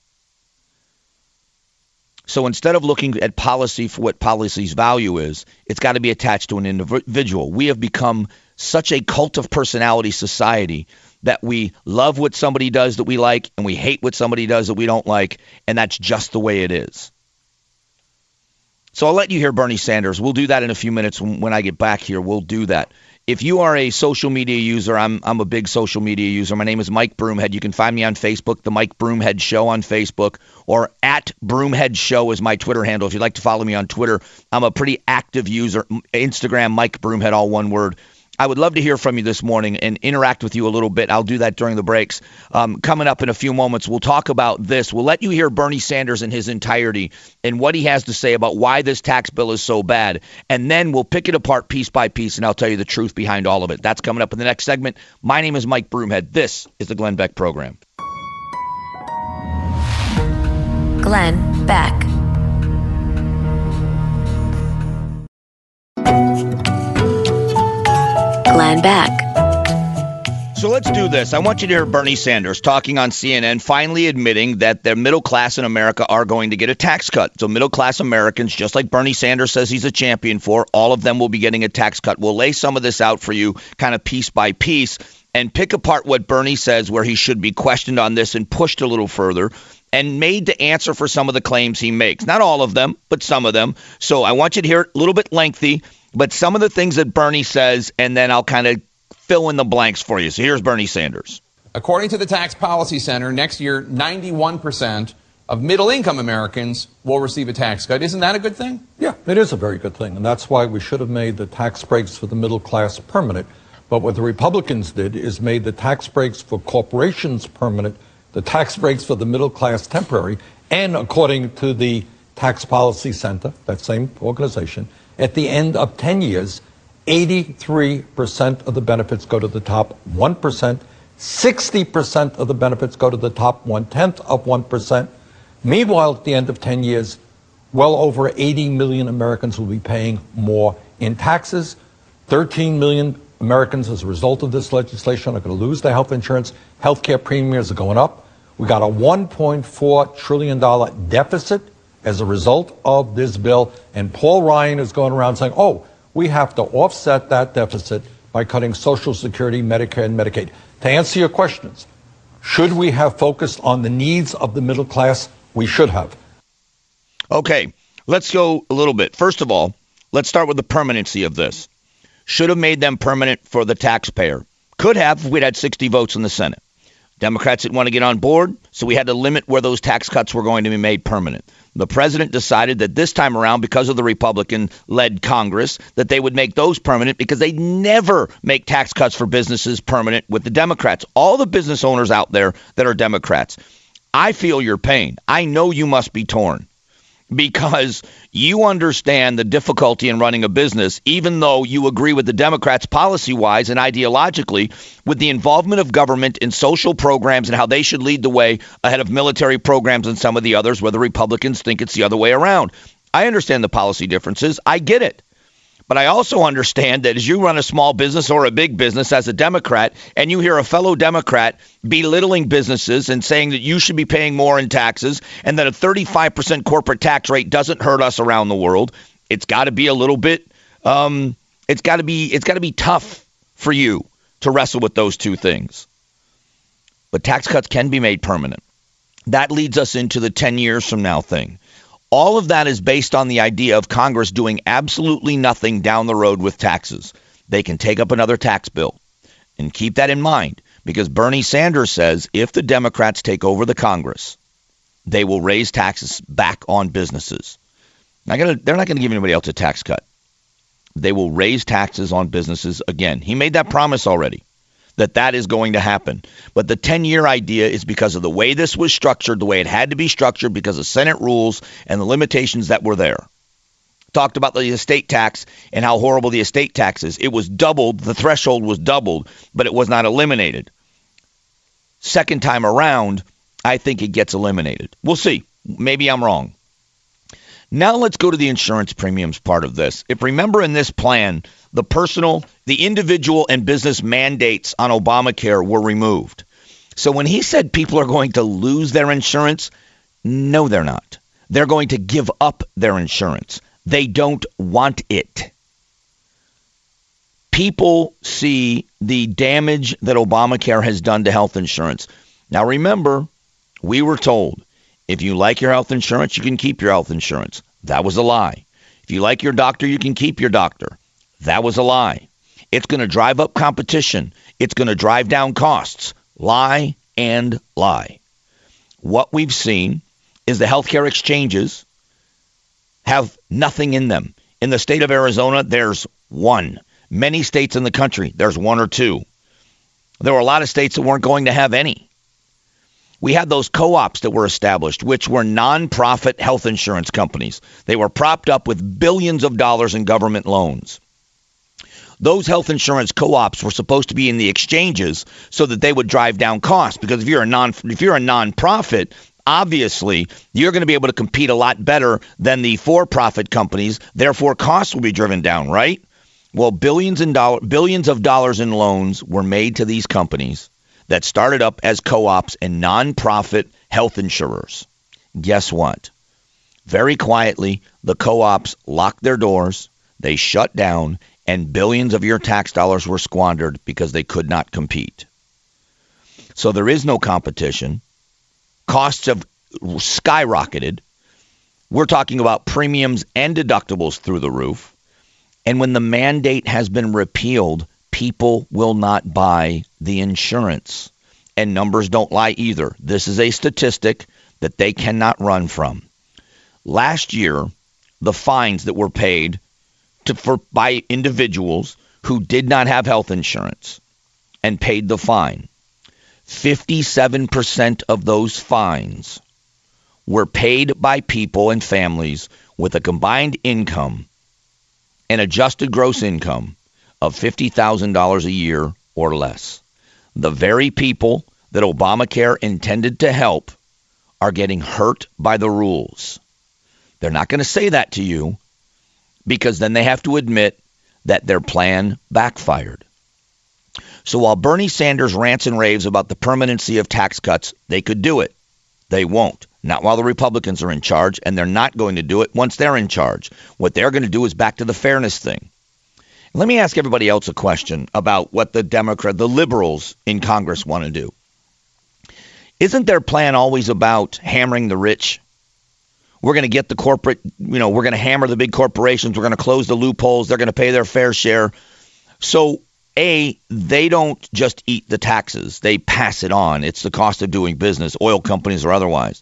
So instead of looking at policy for what policy's value is, it's got to be attached to an individual. We have become such a cult of personality society that we love what somebody does that we like and we hate what somebody does that we don't like, and that's just the way it is. So I'll let you hear Bernie Sanders. We'll do that in a few minutes when, when I get back here. We'll do that. if you are a social media user, I'm I'm a big social media user. My name is Mike Broomhead. You can find me on Facebook, The Mike Broomhead Show on Facebook, or at Broomhead Show is my Twitter handle. If you'd like to follow me on Twitter, I'm a pretty active user. Instagram, Mike Broomhead, all one word. I would love to hear from you this morning and interact with you a little bit. I'll do that during the breaks. Um, coming up in a few moments, we'll talk about this. We'll let you hear Bernie Sanders in his entirety and what he has to say about why this tax bill is so bad. And then we'll pick it apart piece by piece, and I'll tell you the truth behind all of it. That's coming up in the next segment. My name is Mike Broomhead. This is the Glenn Beck Program. Glenn Beck. Glenn Beck. So let's do this. I want you to hear Bernie Sanders talking on C N N, finally admitting that the middle class in America are going to get a tax cut. So middle class Americans, just like Bernie Sanders says he's a champion for, all of them will be getting a tax cut. We'll lay some of this out for you kind of piece by piece and pick apart what Bernie says where he should be questioned on this and pushed a little further and made to answer for some of the claims he makes. Not all of them, but some of them. So I want you to hear it a little bit lengthy, but some of the things that Bernie says, and then I'll kind of fill in the blanks for you. So here's Bernie Sanders. According to the Tax Policy Center, next year, ninety-one percent of middle-income Americans will receive a tax cut. Isn't that a good thing? Yeah, it is a very good thing. And that's why we should have made the tax breaks for the middle class permanent. But what the Republicans did is made the tax breaks for corporations permanent, the tax breaks for the middle class temporary, and according to the Tax Policy Center, that same organization, at the end of ten years, eighty-three percent of the benefits go to the top one percent. sixty percent of the benefits go to the top one-tenth of one percent. Meanwhile, at the end of ten years, well over eighty million Americans will be paying more in taxes. thirteen million Americans, as a result of this legislation, are going to lose their health insurance. Healthcare premiums are going up. We got a one point four trillion dollars deficit as a result of this bill. And Paul Ryan is going around saying, oh, we have to offset that deficit by cutting Social Security, Medicare, and Medicaid. To answer your questions, should we have focused on the needs of the middle class? We should have. Okay, let's go a little bit. First of all, let's start with the permanency of this. Should have made them permanent for the taxpayer. Could have if we'd had sixty votes in the Senate. Democrats didn't want to get on board, so we had to limit where those tax cuts were going to be made permanent. The president decided that this time around, because of the Republican-led Congress, that they would make those permanent because they never make tax cuts for businesses permanent with the Democrats. All the business owners out there that are Democrats, I feel your pain. I know you must be torn because you understand the difficulty in running a business, even though you agree with the Democrats policy-wise and ideologically with the involvement of government in social programs and how they should lead the way ahead of military programs and some of the others where the Republicans think it's the other way around. I understand the policy differences. I get it. But I also understand that as you run a small business or a big business as a Democrat and you hear a fellow Democrat belittling businesses and saying that you should be paying more in taxes and that a thirty-five percent corporate tax rate doesn't hurt us around the world, it's got to be a little bit um, it's got to be it's got to be tough for you to wrestle with those two things. But tax cuts can be made permanent. That leads us into the ten years from now thing. All of that is based on the idea of Congress doing absolutely nothing down the road with taxes. They can take up another tax bill. And keep that in mind, because Bernie Sanders says if the Democrats take over the Congress, they will raise taxes back on businesses. Not gonna, they're not going to give anybody else a tax cut. They will raise taxes on businesses again. He made that promise already, that that is going to happen. But the ten-year idea is because of the way this was structured, the way it had to be structured because of Senate rules and the limitations that were there. Talked about the estate tax and how horrible the estate tax is. It was doubled. The threshold was doubled, but it was not eliminated. Second time around, I think it gets eliminated. We'll see. Maybe I'm wrong. Now let's go to the insurance premiums part of this. If remember in this plan, the personal, the individual and business mandates on Obamacare were removed. So when he said people are going to lose their insurance, no, they're not. They're going to give up their insurance. They don't want it. People see the damage that Obamacare has done to health insurance. Now, remember, we were told if you like your health insurance, you can keep your health insurance. That was a lie. If you like your doctor, you can keep your doctor. That was a lie. It's going to drive up competition. It's going to drive down costs. Lie and lie. What we've seen is the healthcare exchanges have nothing in them. In the state of Arizona, there's one. Many states in the country, there's one or two. There were a lot of states that weren't going to have any. We had those co-ops that were established, which were nonprofit health insurance companies. They were propped up with billions of dollars in government loans. Those health insurance co-ops were supposed to be in the exchanges so that they would drive down costs. Because if you're a non, if you're a nonprofit, obviously you're going to be able to compete a lot better than the for-profit companies. Therefore, costs will be driven down, right? Well, billions and dollar, billions of dollars in loans were made to these companies that started up as co-ops and nonprofit health insurers. Guess what? Very quietly, the co-ops locked their doors, they shut down, and billions of your tax dollars were squandered because they could not compete. So there is no competition. Costs have skyrocketed. We're talking about premiums and deductibles through the roof. And when the mandate has been repealed, people will not buy the insurance. And numbers don't lie either. This is a statistic that they cannot run from. Last year, the fines that were paid to, for, by individuals who did not have health insurance and paid the fine, fifty-seven percent of those fines were paid by people and families with a combined income and adjusted gross income of fifty thousand dollars a year or less. The very people that Obamacare intended to help are getting hurt by the rules. They're not going to say that to you because then they have to admit that their plan backfired. So while Bernie Sanders rants and raves about the permanency of tax cuts, they could do it. They won't. Not while the Republicans are in charge, and they're not going to do it once they're in charge. What they're going to do is back to the fairness thing. Let me ask everybody else a question about what the Democrat, the liberals in Congress want to do. Isn't their plan always about hammering the rich? We're going to get the corporate, you know, we're going to hammer the big corporations. We're going to close the loopholes. They're going to pay their fair share. So, A, they don't just eat the taxes. They pass it on. It's the cost of doing business, oil companies or otherwise.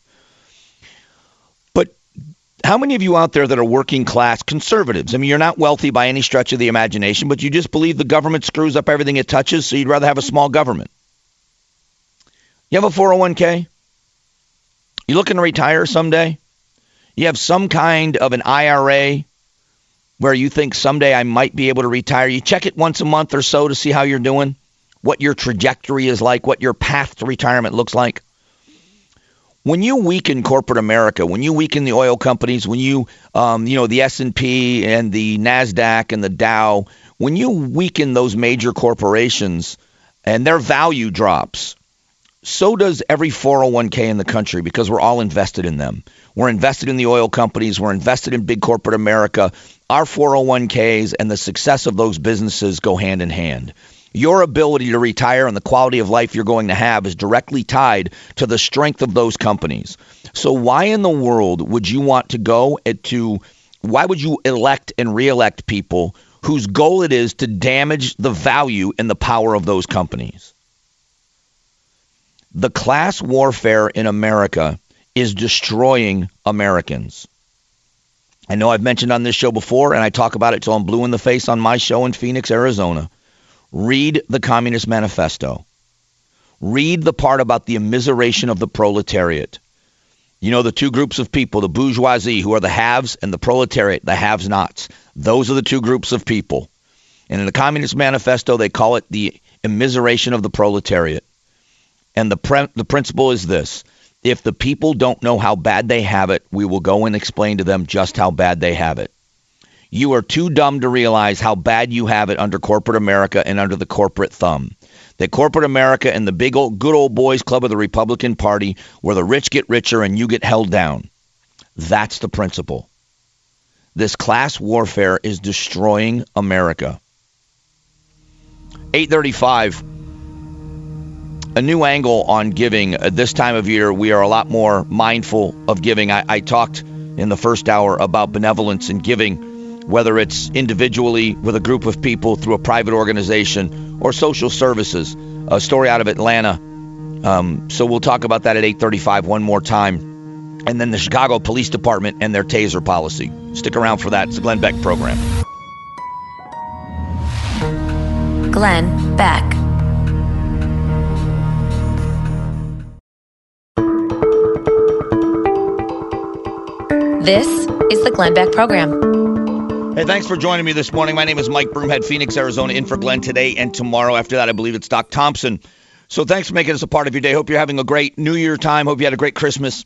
But how many of you out there that are working class conservatives? I mean, you're not wealthy by any stretch of the imagination, but you just believe the government screws up everything it touches, so you'd rather have a small government. You have a four oh one k? You looking to retire someday? You have some kind of an I R A where you think someday I might be able to retire. You check it once a month or so to see how you're doing, what your trajectory is like, what your path to retirement looks like. When you weaken corporate America, when you weaken the oil companies, when you, um, you know, the S and P and the NASDAQ and the Dow, when you weaken those major corporations and their value drops, so does every four oh one k in the country because we're all invested in them. We're invested in the oil companies. We're invested in big corporate America. Our four oh one k's and the success of those businesses go hand in hand. Your ability to retire and the quality of life you're going to have is directly tied to the strength of those companies. So why in the world would you want to go to, why would you elect and reelect people whose goal it is to damage the value and the power of those companies? The class warfare in America is destroying Americans. I know I've mentioned on this show before, and I talk about it till I'm blue in the face on my show in Phoenix, Arizona. Read the Communist Manifesto. Read the part about the immiseration of the proletariat. You know, the two groups of people, the bourgeoisie, who are the haves, and the proletariat, the have-nots. Those are the two groups of people. And in the Communist Manifesto, they call it the immiseration of the proletariat. And the pre- the principle is this. If the people don't know how bad they have it, we will go and explain to them just how bad they have it. You are too dumb to realize how bad you have it under corporate America and under the corporate thumb. That corporate America and the big old good old boys club of the Republican Party, where the rich get richer and you get held down. That's the principle. This class warfare is destroying America. eight thirty-five. A new angle on giving. Uh, this time of year, we are a lot more mindful of giving. I, I talked in the first hour about benevolence and giving. whether it's individually with a group of people through a private organization or social services. A story out of Atlanta. Um, so we'll talk about that at eight thirty-five one more time. And then the Chicago Police Department and their taser policy. Stick around for that. It's the Glenn Beck program. Glenn Beck. This is the Glenn Beck program. Hey, thanks for joining me this morning. My name is Mike Broomhead, Phoenix, Arizona, in for Glenn today and tomorrow. After that, I believe it's Doc Thompson. So thanks for making us a part of your day. Hope you're having a great New Year time. Hope you had a great Christmas.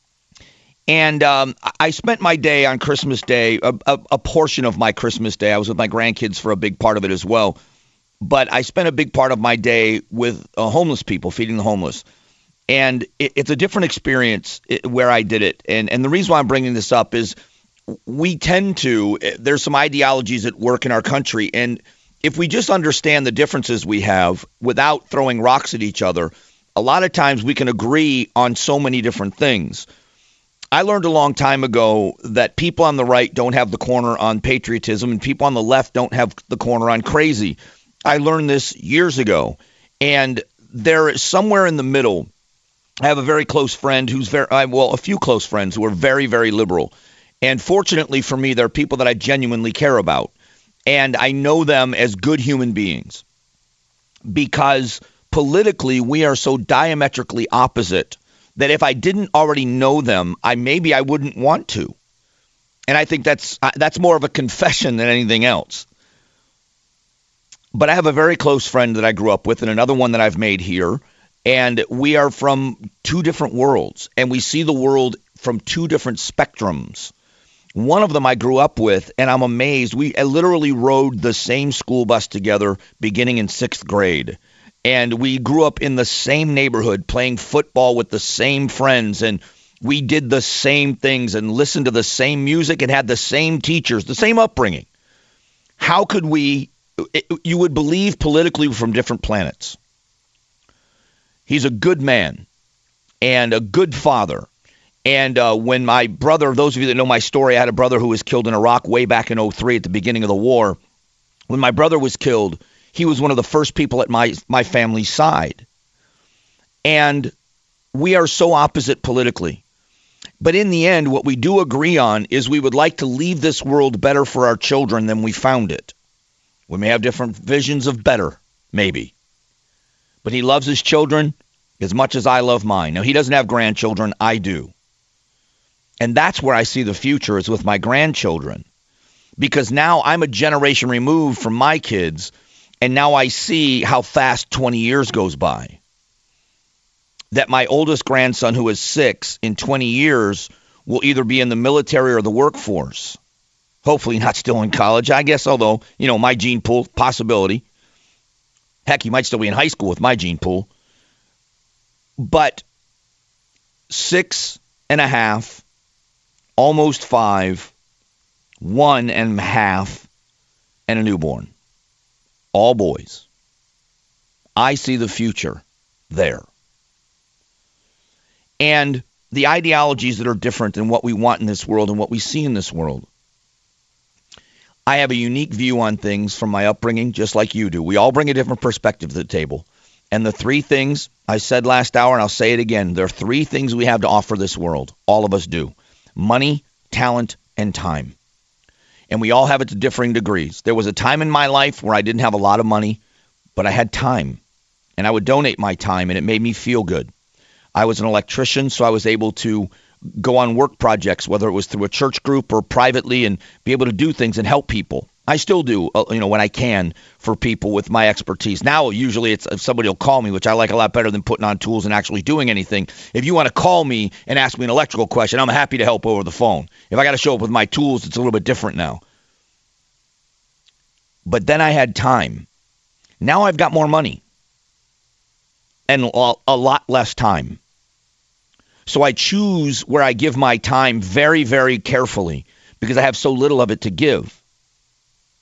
And um, I spent my day on Christmas Day, a, a, a portion of my Christmas Day. I was with my grandkids for a big part of it as well. But I spent a big part of my day with uh, homeless people, feeding the homeless. And it, it's a different experience where I did it. And, and the reason why I'm bringing this up is we tend to, there's some ideologies at work in our country. And if we just understand the differences we have without throwing rocks at each other, a lot of times we can agree on so many different things. I learned a long time ago that people on the right don't have the corner on patriotism and people on the left don't have the corner on crazy. I learned this years ago. And there is somewhere in the middle. I have a very close friend who's very, well, a few close friends who are very, very liberal. And fortunately for me, they're people that I genuinely care about. And I know them as good human beings because politically we are so diametrically opposite that if I didn't already know them, I maybe I wouldn't want to. And I think that's that's more of a confession than anything else. But I have a very close friend that I grew up with and another one that I've made here. And we are from two different worlds, and we see the world from two different spectrums. One of them I grew up with, and I'm amazed. We literally rode the same school bus together beginning in sixth grade. And we grew up in the same neighborhood playing football with the same friends. And we did the same things and listened to the same music and had the same teachers, the same upbringing. How could we, you would believe politically we're from different planets. He's a good man and a good father. And uh, when my brother, those of you that know my story, I had a brother who was killed in Iraq way back in oh three at the beginning of the war. When my brother was killed, he was one of the first people at my, my family's side. And we are so opposite politically. But in the end, what we do agree on is we would like to leave this world better for our children than we found it. We may have different visions of better, maybe. But he loves his children as much as I love mine. Now, he doesn't have grandchildren. I do. And that's where I see the future is with my grandchildren. Because now I'm a generation removed from my kids. And now I see how fast twenty years goes by. That my oldest grandson, who is six, in twenty years will either be in the military or the workforce. Hopefully not still in college, I guess, although, you know, my gene pool, possibility. Heck, he might still be in high school with my gene pool. But six and a half, almost five, one and a half, and a newborn. All boys. I see the future there. And the ideologies that are different than what we want in this world and what we see in this world. I have a unique view on things from my upbringing, just like you do. We all bring a different perspective to the table. And the three things I said last hour, and I'll say it again, there are three things we have to offer this world. All of us do. Money, talent, and time. And we all have it to differing degrees. There was a time in my life where I didn't have a lot of money, but I had time. And I would donate my time, and it made me feel good. I was an electrician, so I was able to go on work projects, whether it was through a church group or privately, and be able to do things and help people. I still do, uh, you know, when I can for people with my expertise. Now, usually it's if somebody will call me, which I like a lot better than putting on tools and actually doing anything. If you want to call me and ask me an electrical question, I'm happy to help over the phone. If I got to show up with my tools, it's a little bit different now. But then I had time. Now I've got more money and a lot less time. So I choose where I give my time very, very carefully because I have so little of it to give.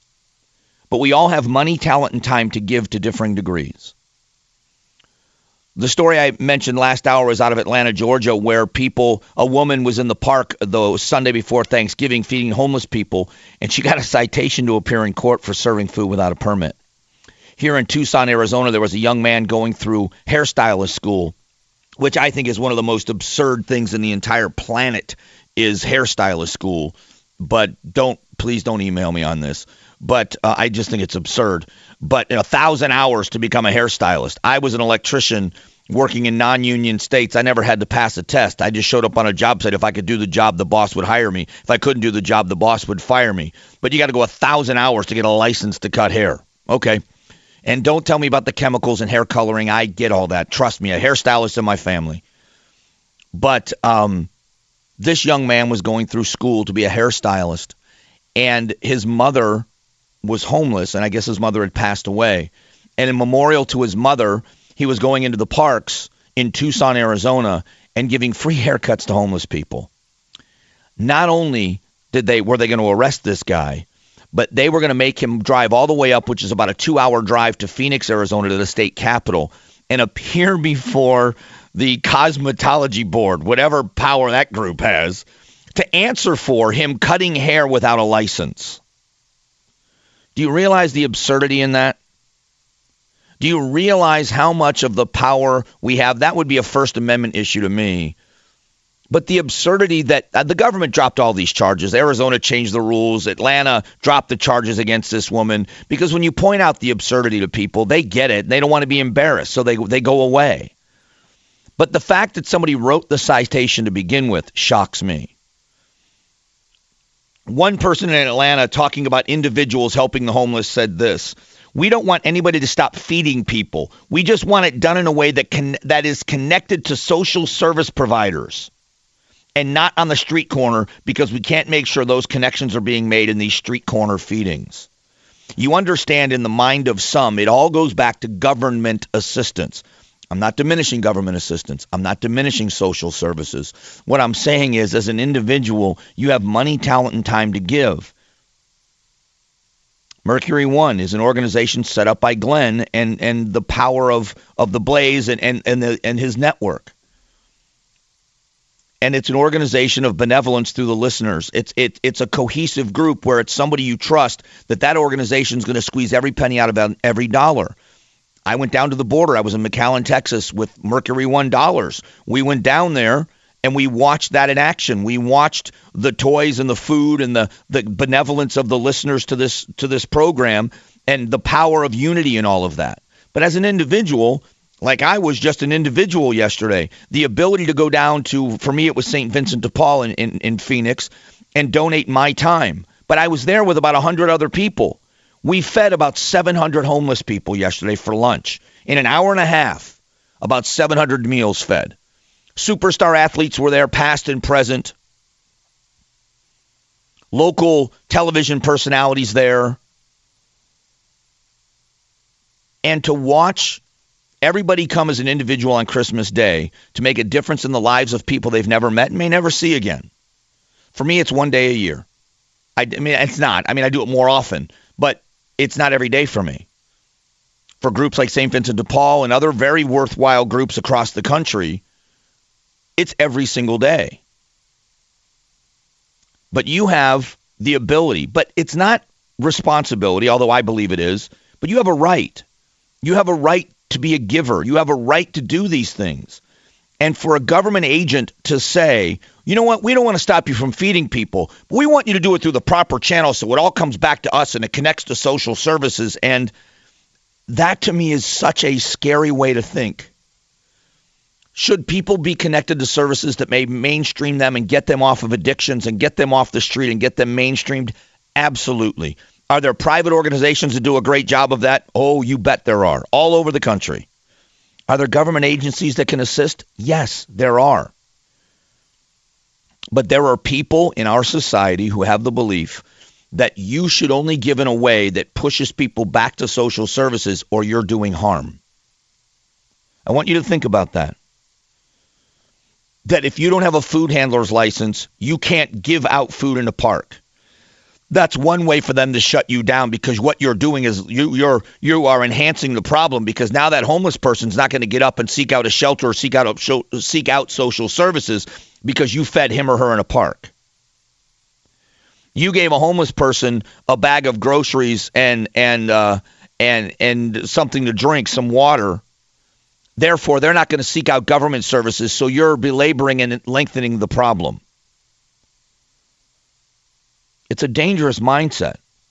But we all have money, talent, and time to give to differing degrees. The story I mentioned last hour was out of Atlanta, Georgia, where people, a woman was in the park the Sunday before Thanksgiving feeding homeless people, and she got a citation to appear in court for serving food without a permit. Here in Tucson, Arizona, there was a young man going through hairstylist school, which I think is one of the most absurd things in the entire planet is hairstylist school. But don't, please don't email me on this. But uh, I just think it's absurd. But a thousand hours to become a hairstylist. I was an electrician working in non-union states. I never had to pass a test. I just showed up on a job site. If I could do the job, the boss would hire me. If I couldn't do the job, the boss would fire me. But you got to go a thousand hours to get a license to cut hair. Okay. And don't tell me about the chemicals and hair coloring. I get all that. Trust me, a hairstylist in my family. But um, this young man was going through school to be a hairstylist, and his mother was homeless, and I guess his mother had passed away. And in memorial to his mother, he was going into the parks in Tucson, Arizona, and giving free haircuts to homeless people. Not only did they were they going to arrest this guy, but they were going to make him drive all the way up, which is about a two-hour drive to Phoenix, Arizona, to the state capitol, and appear before the cosmetology board, whatever power that group has, to answer for him cutting hair without a license. Do you realize the absurdity in that? Do you realize how much of the power we have? That would be a First Amendment issue to me. But the absurdity that uh, the government dropped all these charges. Arizona changed the rules. Atlanta dropped the charges against this woman. Because when you point out the absurdity to people, they get it. They don't want to be embarrassed, so they they go away. But the fact that somebody wrote the citation to begin with shocks me. One person in Atlanta talking about individuals helping the homeless said this: we don't want anybody to stop feeding people. We just want it done in a way that can that is connected to social service providers and not on the street corner, because we can't make sure those connections are being made in these street corner feedings. You understand, in the mind of some, it all goes back to government assistance. I'm not diminishing government assistance. I'm not diminishing social services. What I'm saying is, as an individual, you have money, talent, and time to give. Mercury One is an organization set up by Glenn and, and the power of, of the Blaze and, and, and, the, and his network. And it's an organization of benevolence through the listeners. It's it, it's a cohesive group where it's somebody you trust, that that organization is going to squeeze every penny out of every dollar. I went down to the border. I was in McAllen, Texas with Mercury One dollars. We went down there and we watched that in action. We watched the toys and the food and the, the benevolence of the listeners to this to this program and the power of unity and all of that. But as an individual, like I was just an individual yesterday, the ability to go down to, for me, it was Saint Vincent de Paul in, in, in Phoenix and donate my time. But I was there with about one hundred other people. We fed about seven hundred homeless people yesterday for lunch. In an hour and a half, about seven hundred meals fed. Superstar athletes were there, past and present. Local television personalities there. And to watch everybody come as an individual on Christmas Day to make a difference in the lives of people they've never met and may never see again. For me, it's one day a year. I, I mean, it's not. I mean, I do it more often, but it's not every day for me. For groups like Saint Vincent de Paul and other very worthwhile groups across the country, it's every single day. But you have the ability, but it's not responsibility, although I believe it is, but you have a right. You have a right to be a giver. You have a right to do these things. And for a government agent to say, you know what, we don't want to stop you from feeding people, but we want you to do it through the proper channel so it all comes back to us and it connects to social services. And that to me is such a scary way to think. Should people be connected to services that may mainstream them and get them off of addictions and get them off the street and get them mainstreamed? Absolutely. Are there private organizations that do a great job of that? Oh, you bet there are, all over the country. Are there government agencies that can assist? Yes, there are. But there are people in our society who have the belief that you should only give in a way that pushes people back to social services or you're doing harm. I want you to think about that. That if you don't have a food handler's license, you can't give out food in a park. that's one way for them to shut you down, because what you're doing is you you're you are enhancing the problem, because now that homeless person's not going to get up and seek out a shelter or seek out a, seek out social services because you fed him or her in a park. You gave a homeless person a bag of groceries and and uh, and and something to drink, some water. Therefore, they're not going to seek out government services, so you're belaboring and lengthening the problem. It's a dangerous mindset.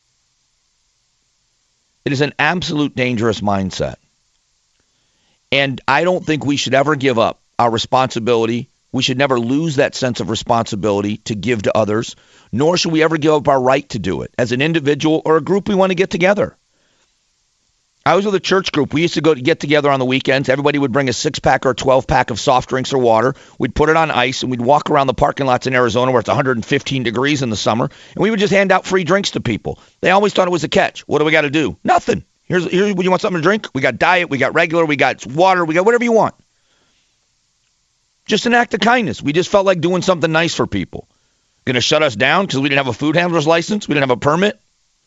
It is an absolute dangerous mindset. And I don't think we should ever give up our responsibility. We should never lose that sense of responsibility to give to others, nor should we ever give up our right to do it as an individual or a group we want to get together. I was with a church group. We used to go to get together on the weekends. Everybody would bring a six-pack or a twelve-pack of soft drinks or water. We'd put it on ice, and we'd walk around the parking lots in Arizona where it's one hundred fifteen degrees in the summer, and we would just hand out free drinks to people. They always thought it was a catch. What do we got to do? Nothing. Here's, here's you want something to drink? We got diet, we got regular, we got water, we got whatever you want. Just an act of kindness. We just felt like doing something nice for people. Going to shut us down because we didn't have a food handler's license? We didn't have a permit?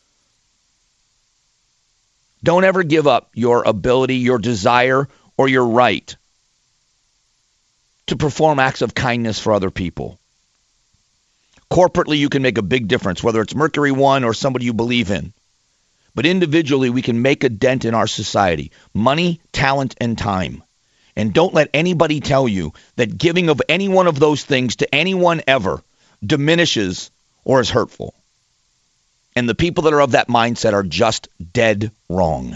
Don't ever give up your ability, your desire, or your right to perform acts of kindness for other people. Corporately, you can make a big difference, whether it's Mercury One or somebody you believe in. But individually, we can make a dent in our society. Money, talent, and time. And don't let anybody tell you that giving of any one of those things to anyone ever diminishes or is hurtful. And the people that are of that mindset are just dead wrong.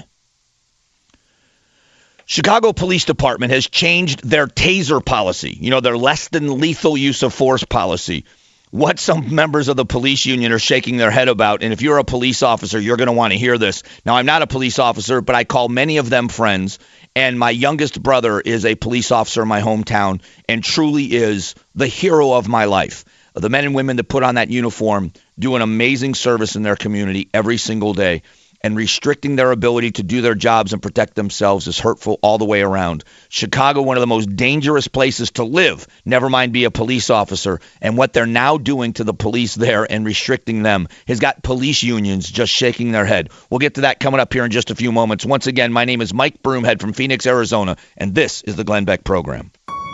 Chicago Police Department has changed their taser policy, you know, their less than lethal use of force policy. What some members of the police union are shaking their head about, and if you're a police officer, you're going to want to hear this. Now, I'm not a police officer, but I call many of them friends, and my youngest brother is a police officer in my hometown and truly is the hero of my life. The men and women that put on that uniform do an amazing service in their community every single day, and restricting their ability to do their jobs and protect themselves is hurtful all the way around. Chicago, one of the most dangerous places to live, never mind be a police officer, and what they're now doing to the police there and restricting them has got police unions just shaking their head. We'll get to that coming up here in just a few moments. Once again, my name is Mike Broomhead from Phoenix, Arizona, and this is the Glenn Beck Program.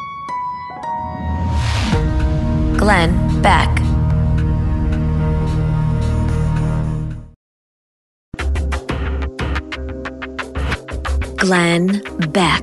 Glenn Beck. Glenn Beck.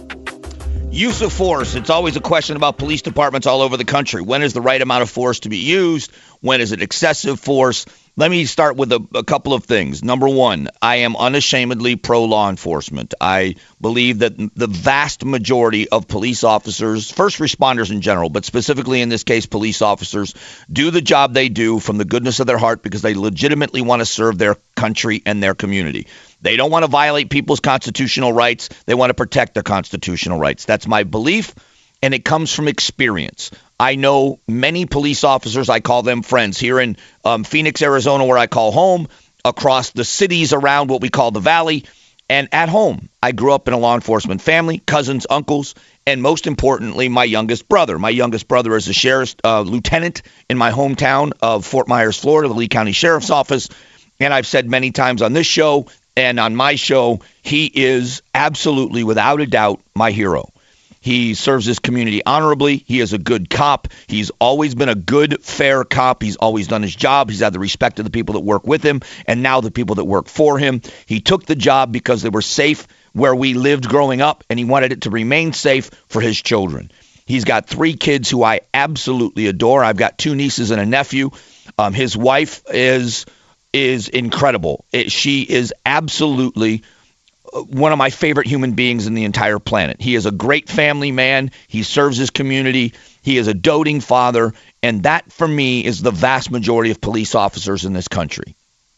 Use of force. It's always a question about police departments all over the country. When is the right amount of force to be used? When is it excessive force? Let me start with a, a couple of things. Number one, I am unashamedly pro-law enforcement. I believe that the vast majority of police officers, first responders in general, but specifically in this case, police officers, do the job they do from the goodness of their heart because they legitimately want to serve their country and their community. They don't want to violate people's constitutional rights. They want to protect their constitutional rights. That's my belief, and it comes from experience. I know many police officers, I call them friends, here in um, Phoenix, Arizona, where I call home, across the cities around what we call the Valley, and at home. I grew up in a law enforcement family, cousins, uncles, and most importantly, my youngest brother. My youngest brother is a sheriff's uh, lieutenant in my hometown of Fort Myers, Florida, the Lee County Sheriff's Office. And I've said many times on this show and on my show, he is absolutely, without a doubt, my hero. He serves his community honorably. He is a good cop. He's always been a good, fair cop. He's always done his job. He's had the respect of the people that work with him and now the people that work for him. He took the job because they were safe where we lived growing up, and he wanted it to remain safe for his children. He's got three kids who I absolutely adore. I've got two nieces and a nephew. Um, his wife is is incredible. It, she is absolutely one of my favorite human beings in the entire planet. He is a great family man. He serves his community. He is a doting father. And that, for me, is the vast majority of police officers in this country.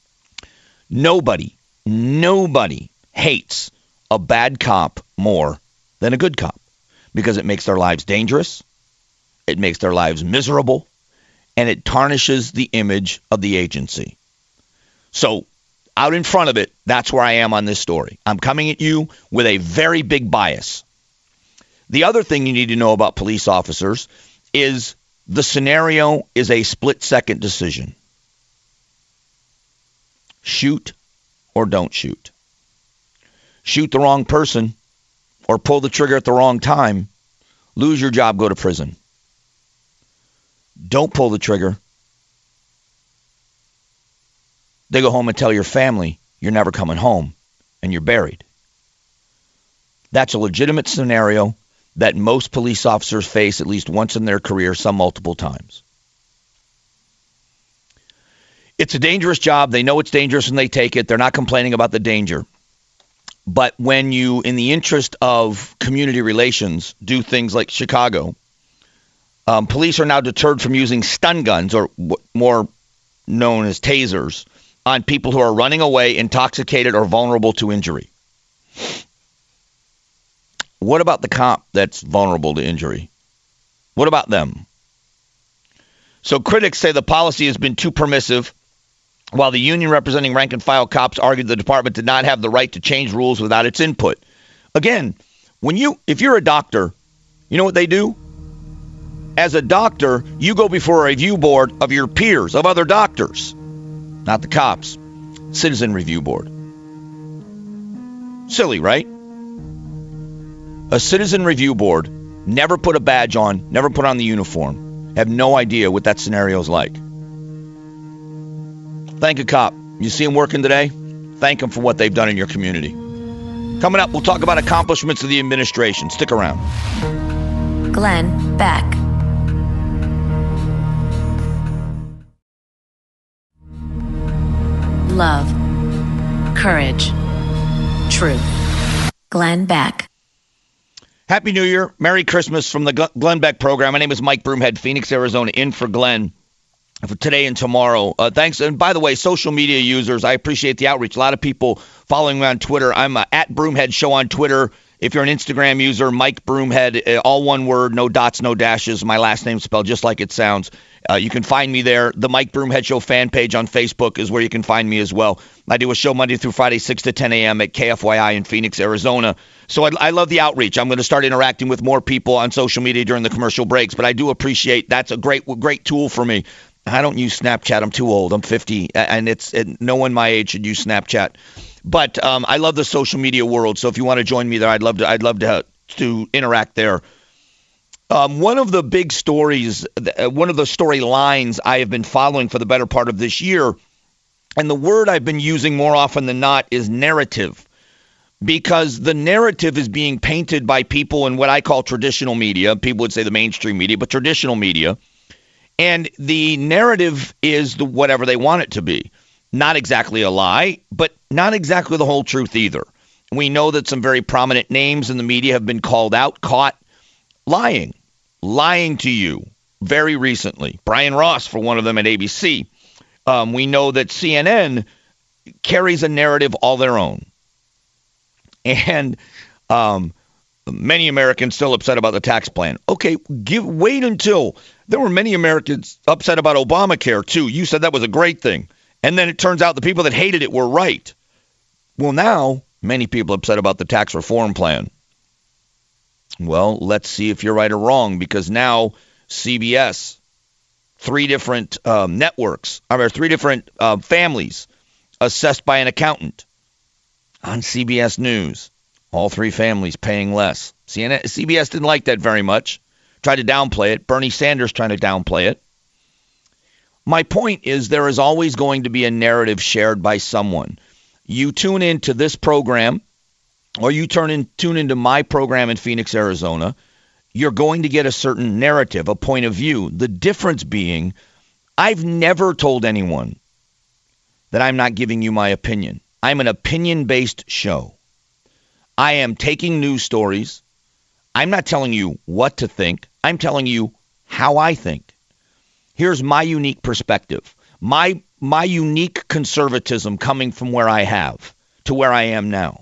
Nobody, nobody hates a bad cop more than a good cop because it makes their lives dangerous. It makes their lives miserable. And it tarnishes the image of the agency. So, out in front of it, that's where I am on this story. I'm coming at you with a very big bias. The other thing you need to know about police officers is the scenario is a split-second decision. Shoot or don't shoot. Shoot the wrong person or pull the trigger at the wrong time, lose your job, go to prison. Don't pull the trigger. They go home and tell your family you're never coming home and you're buried. That's a legitimate scenario that most police officers face at least once in their career, some multiple times. It's a dangerous job. They know it's dangerous and they take it. They're not complaining about the danger. But when you, in the interest of community relations, do things like Chicago, um, police are now deterred from using stun guns, or w- more known as tasers, on people who are running away, intoxicated, or vulnerable to injury. What about the cop that's vulnerable to injury? What about them? So critics say the policy has been too permissive, while the union representing rank and file cops argued the department did not have the right to change rules without its input. Again, when you, if you're a doctor, you know what they do? As a doctor, you go before a review board of your peers, of other doctors, not the cops. Citizen review board. Silly, right? A citizen review board, never put a badge on, never put on the uniform, have no idea what that scenario is like. Thank a cop. You see them working today? Thank them for what they've done in your community. Coming up, we'll talk about accomplishments of the administration. Stick around. Glenn Beck. Love. Courage. Truth. Glenn Beck. Happy New Year. Merry Christmas from the Glenn Beck program. My name is Mike Broomhead, Phoenix, Arizona, in for Glenn for today and tomorrow. Uh, thanks. And by the way, social media users, I appreciate the outreach. A lot of people following me on Twitter. I'm uh, at Broomhead Show on Twitter. If you're an Instagram user, Mike Broomhead, uh, all one word, no dots, no dashes. My last name spelled just like it sounds. Uh, you can find me there. The Mike Broomhead Show fan page on Facebook is where you can find me as well. I do a show Monday through Friday, six to ten a.m. at K F Y I in Phoenix, Arizona. So I, I love the outreach. I'm going to start interacting with more people on social media during the commercial breaks, but I do appreciate that's a great, great tool for me. I don't use Snapchat. I'm too old. I'm fifty, and it's it, no one my age should use Snapchat. But um, I love the social media world. So if you want to join me there, I'd love to. I'd love to to interact there. Um, one of the big stories, uh, one of the storylines I have been following for the better part of this year, and the word I've been using more often than not is narrative, because the narrative is being painted by people in what I call traditional media. People would say the mainstream media, but traditional media. And the narrative is the whatever they want it to be. Not exactly a lie, but not exactly the whole truth either. We know that some very prominent names in the media have been called out, caught lying, lying to you very recently. Brian Ross, for one of them, at A B C. Um, we know that C N N carries a narrative all their own. And um, many Americans still upset about the tax plan. Okay, give wait until there were many Americans upset about Obamacare, too. You said that was a great thing. And then it turns out the people that hated it were right. Well, now many people upset about the tax reform plan. Well, let's see if you're right or wrong, because now C B S, three different um, networks, or three different uh, families assessed by an accountant on C B S News. All three families paying less. C N N, C B S didn't like that very much. Tried to downplay it. Bernie Sanders trying to downplay it. My point is there is always going to be a narrative shared by someone. You tune into this program, or you turn in, tune into my program in Phoenix, Arizona, you're going to get a certain narrative, a point of view. The difference being, I've never told anyone that I'm not giving you my opinion. I'm an opinion-based show. I am taking news stories. I'm not telling you what to think. I'm telling you how I think. Here's my unique perspective. My my unique conservatism coming from where I have to where I am now.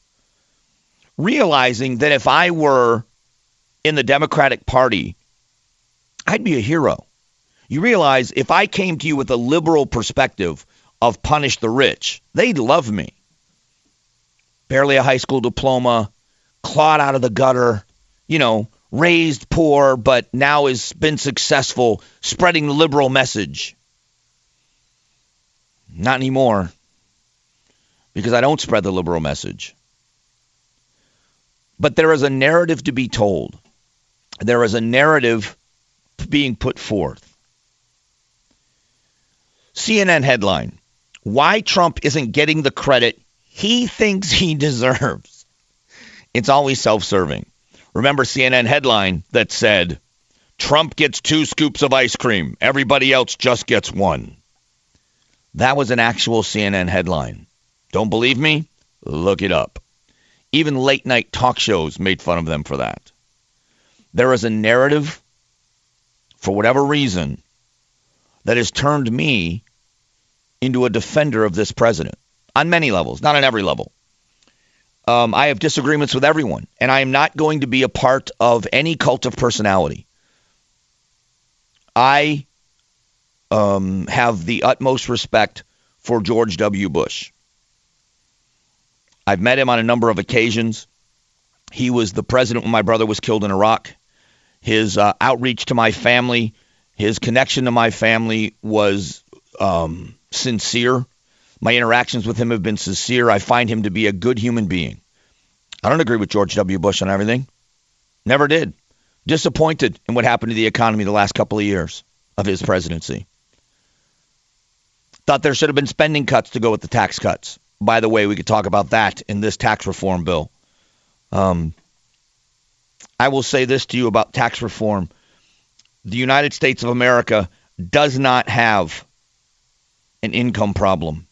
Realizing that if I were in the Democratic Party, I'd be a hero. You realize if I came to you with a liberal perspective of punish the rich, they'd love me. Barely a high school diploma, clawed out of the gutter, you know, raised poor, but now has been successful spreading the liberal message. Not anymore. because I don't spread the liberal message. But there is a narrative to be told. There is a narrative being put forth. C N N headline, why Trump isn't getting the credit he thinks he deserves. It's always self-serving. Remember C N N headline that said, Trump gets two scoops of ice cream. Everybody else just gets one. That was an actual C N N headline. Don't believe me? Look it up. Even late-night talk shows made fun of them for that. There is a narrative, for whatever reason, that has turned me into a defender of this president on many levels, not on every level. Um, I have disagreements with everyone, and I am not going to be a part of any cult of personality. I um, have the utmost respect for George W. Bush. I've met him on a number of occasions. He was the president when my brother was killed in Iraq. His uh, outreach to my family, his connection to my family was um, sincere. My interactions with him have been sincere. I find him to be a good human being. I don't agree with George W. Bush on everything. Never did. Disappointed in what happened to the economy the last couple of years of his presidency. Thought there should have been spending cuts to go with the tax cuts. By the way, we could talk about that in this tax reform bill. Um, I will say this to you about tax reform. The United States of America does not have an income problem.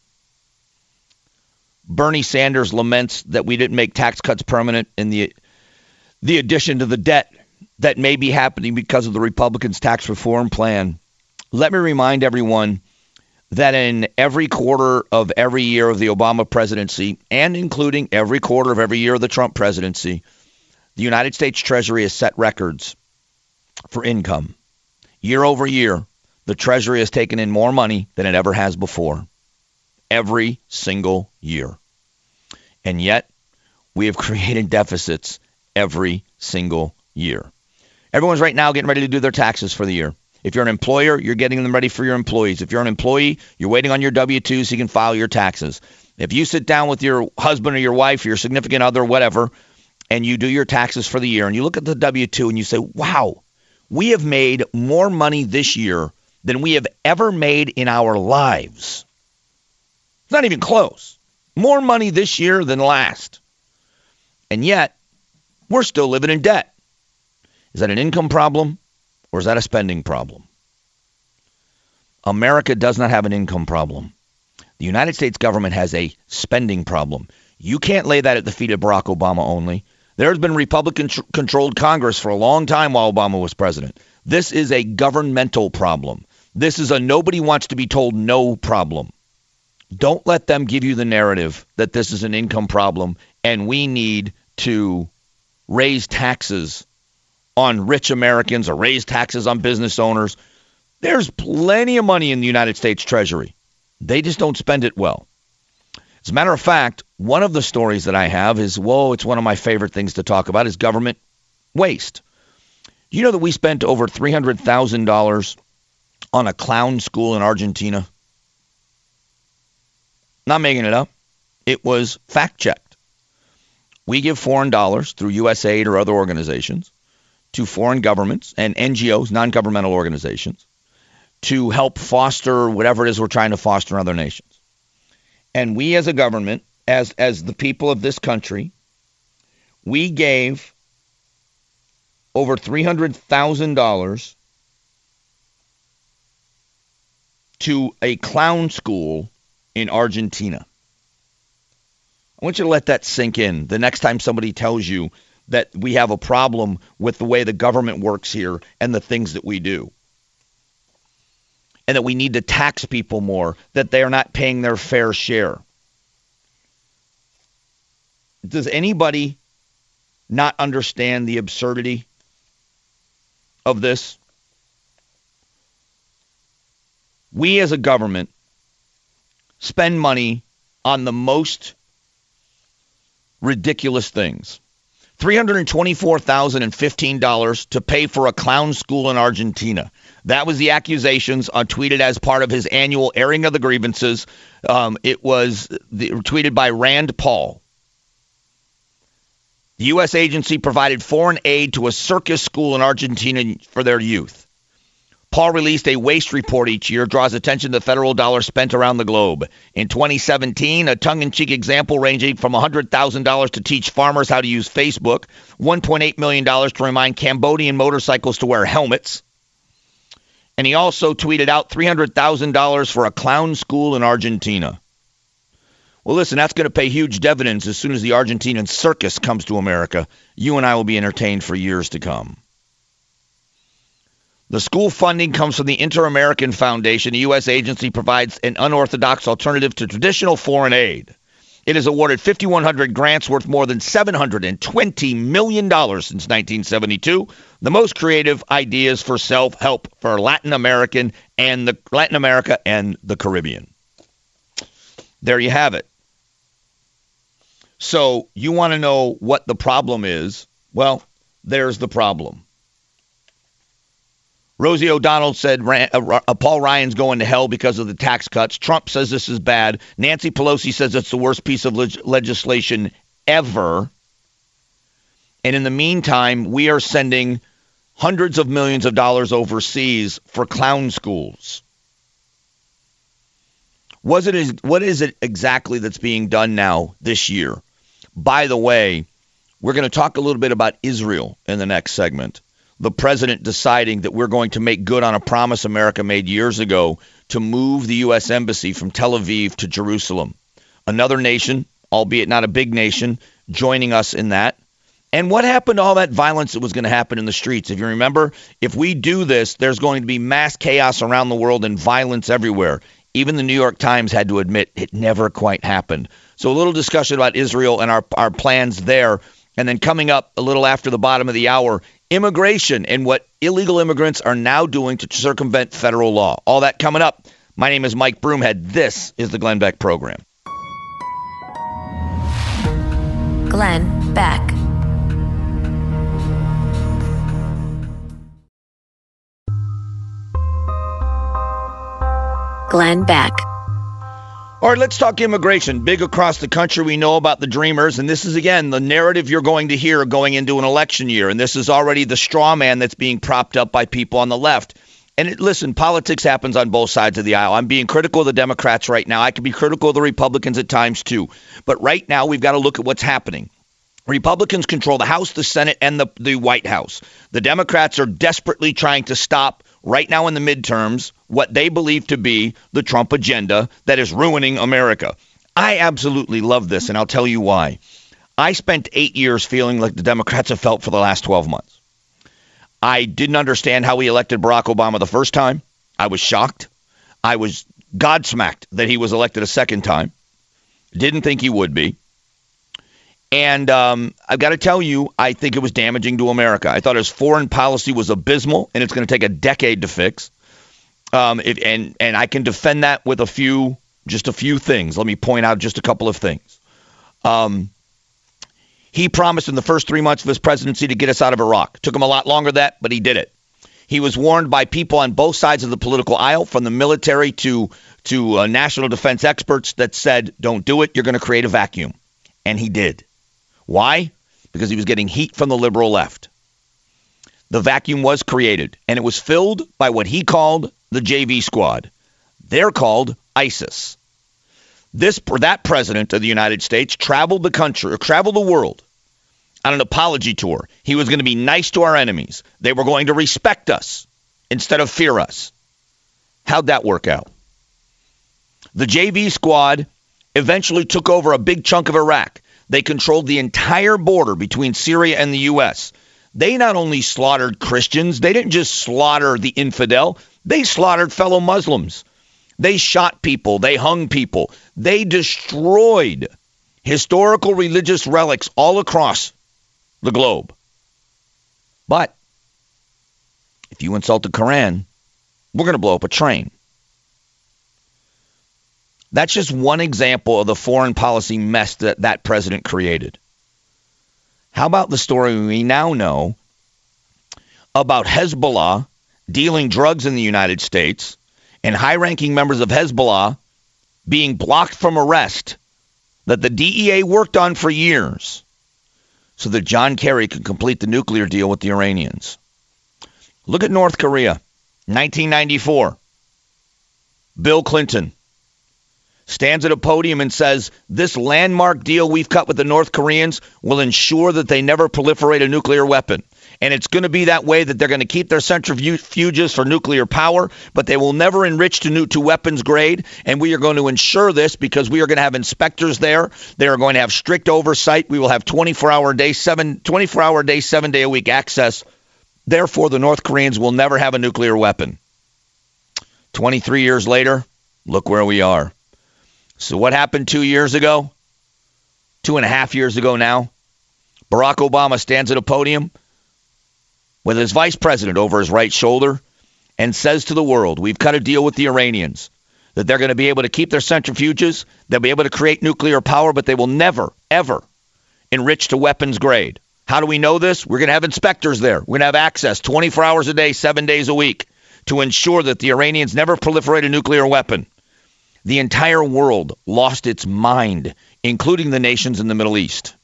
Bernie Sanders laments that we didn't make tax cuts permanent in the the addition to the debt that may be happening because of the Republicans' tax reform plan. Let me remind everyone that in every quarter of every year of the Obama presidency, and including every quarter of every year of the Trump presidency, the United States Treasury has set records for income. Year over year, the Treasury has taken in more money than it ever has before. Every single year. And yet, we have created deficits every single year. Everyone's right now getting ready to do their taxes for the year. If you're an employer, you're getting them ready for your employees. If you're an employee, you're waiting on your W two so you can file your taxes. If you sit down with your husband or your wife or your significant other, whatever, and you do your taxes for the year, and you look at the W two and you say, wow, we have made more money this year than we have ever made in our lives. It's not even close. More money this year than last. And yet, we're still living in debt. Is that an income problem or is that a spending problem? America does not have an income problem. The United States government has a spending problem. You can't lay that at the feet of Barack Obama only. There's been Republican-controlled Congress for a long time while Obama was president. This is a governmental problem. This is a nobody wants to be told no problem. Don't let them give you the narrative that this is an income problem and we need to raise taxes on rich Americans or raise taxes on business owners. There's plenty of money in the United States Treasury. They just don't spend it well. As a matter of fact, one of the stories that I have is, whoa, it's one of my favorite things to talk about, is government waste. Do you know that we spent over three hundred thousand dollars on a clown school in Argentina? Not making it up. It was fact-checked. We give foreign dollars through U S A I D or other organizations to foreign governments and N G Os, non-governmental organizations, to help foster whatever it is we're trying to foster in other nations. And we as a government, as, as the people of this country, we gave over three hundred thousand dollars to a clown school in Argentina. I want you to let that sink in the next time somebody tells you that we have a problem with the way the government works here and the things that we do. And that we need to tax people more, that they are not paying their fair share. Does anybody not understand the absurdity of this? We as a government spend money on the most ridiculous things. three hundred twenty-four thousand fifteen dollars to pay for a clown school in Argentina. That was the accusations uh, tweeted as part of his annual airing of the grievances. Um, it was the, tweeted by Rand Paul. The U S agency provided foreign aid to a circus school in Argentina for their youth. Paul released a waste report each year, draws attention to the federal dollars spent around the globe. In twenty seventeen, a tongue-in-cheek example ranging from one hundred thousand dollars to teach farmers how to use Facebook, one point eight million dollars to remind Cambodian motorcycles to wear helmets. And he also tweeted out three hundred thousand dollars for a clown school in Argentina. Well, listen, that's going to pay huge dividends as soon as the Argentinian circus comes to America. You and I will be entertained for years to come. The school funding comes from the Inter-American Foundation. The U S agency provides an unorthodox alternative to traditional foreign aid. It has awarded five thousand one hundred grants worth more than seven hundred twenty million dollars since nineteen seventy-two. The most creative ideas for self-help for Latin American and the Latin America and the Caribbean. There you have it. So you want to know what the problem is? Well, there's the problem. Rosie O'Donnell said uh, uh, Paul Ryan's going to hell because of the tax cuts. Trump says this is bad. Nancy Pelosi says it's the worst piece of leg- legislation ever. And in the meantime, we are sending hundreds of millions of dollars overseas for clown schools. Was it, what is it exactly that's being done now this year? By the way, we're going to talk a little bit about Israel in the next segment. The president deciding that we're going to make good on a promise America made years ago to move the U S embassy from Tel Aviv to Jerusalem. Another nation, albeit not a big nation, joining us in that. And what happened to all that violence that was going to happen in the streets? If you remember, if we do this, there's going to be mass chaos around the world and violence everywhere. Even the New York Times had to admit it never quite happened. So a little discussion about Israel and our, our plans there. And then coming up a little after the bottom of the hour, immigration and what illegal immigrants are now doing to circumvent federal law. All that coming up. My name is Mike Broomhead. This is the Glenn Beck Program. Glenn Beck. Glenn Beck. All right, let's talk immigration. Big across the country, we know about the Dreamers, and this is, again, the narrative you're going to hear going into an election year, and this is already the straw man that's being propped up by people on the left. And it, listen, politics happens on both sides of the aisle. I'm being critical of the Democrats right now. I can be critical of the Republicans at times, too. But right now, we've got to look at what's happening. Republicans control the House, the Senate, and the, the White House. The Democrats are desperately trying to stop, right now in the midterms, what they believe to be the Trump agenda that is ruining America. I absolutely love this, and I'll tell you why. I spent eight years feeling like the Democrats have felt for the last twelve months. I didn't understand how we elected Barack Obama the first time. I was shocked. I was godsmacked that he was elected a second time. Didn't think he would be. And um, I've got to tell you, I think it was damaging to America. I thought his foreign policy was abysmal, and it's going to take a decade to fix. Um, it, and and I can defend that with a few, just a few things. Let me point out just a couple of things. Um, he promised in the first three months of his presidency to get us out of Iraq. Took him a lot longer than that, but he did it. He was warned by people on both sides of the political aisle, from the military to to uh, national defense experts, that said, don't do it. You're going to create a vacuum. And he did. Why? Because he was getting heat from the liberal left. The vacuum was created, and it was filled by what he called the J V squad. They're called ISIS. This that president of the United States traveled the country, or traveled the world, on an apology tour. He was going to be nice to our enemies. They were going to respect us instead of fear us. How'd that work out? The J V squad eventually took over a big chunk of Iraq. They controlled the entire border between Syria and the U S. They not only slaughtered Christians, they didn't just slaughter the infidel, they slaughtered fellow Muslims. They shot people, they hung people, they destroyed historical religious relics all across the globe. But if you insult the Quran, we're going to blow up a train. That's just one example of the foreign policy mess that that president created. How about the story we now know about Hezbollah dealing drugs in the United States and high-ranking members of Hezbollah being blocked from arrest that the D E A worked on for years so that John Kerry could complete the nuclear deal with the Iranians? Look at North Korea, nineteen ninety-four. Bill Clinton stands at a podium and says, this landmark deal we've cut with the North Koreans will ensure that they never proliferate a nuclear weapon. And it's going to be that way, that they're going to keep their centrifuges for nuclear power, but they will never enrich to, new, to weapons grade. And we are going to ensure this because we are going to have inspectors there. They are going to have strict oversight. We will have twenty-four hour a day, seven, twenty-four hour a day, seven day a week access. Therefore, the North Koreans will never have a nuclear weapon. twenty-three years later, look where we are. So what happened two years ago? Two and a half years ago now? Barack Obama stands at a podium with his vice president over his right shoulder and says to the world, we've cut a deal with the Iranians, that they're going to be able to keep their centrifuges, they'll be able to create nuclear power, but they will never, ever enrich to weapons grade. How do we know this? We're going to have inspectors there. We're going to have access twenty-four hours a day, seven days a week to ensure that the Iranians never proliferate a nuclear weapon. The entire world lost its mind, including the nations in the Middle East.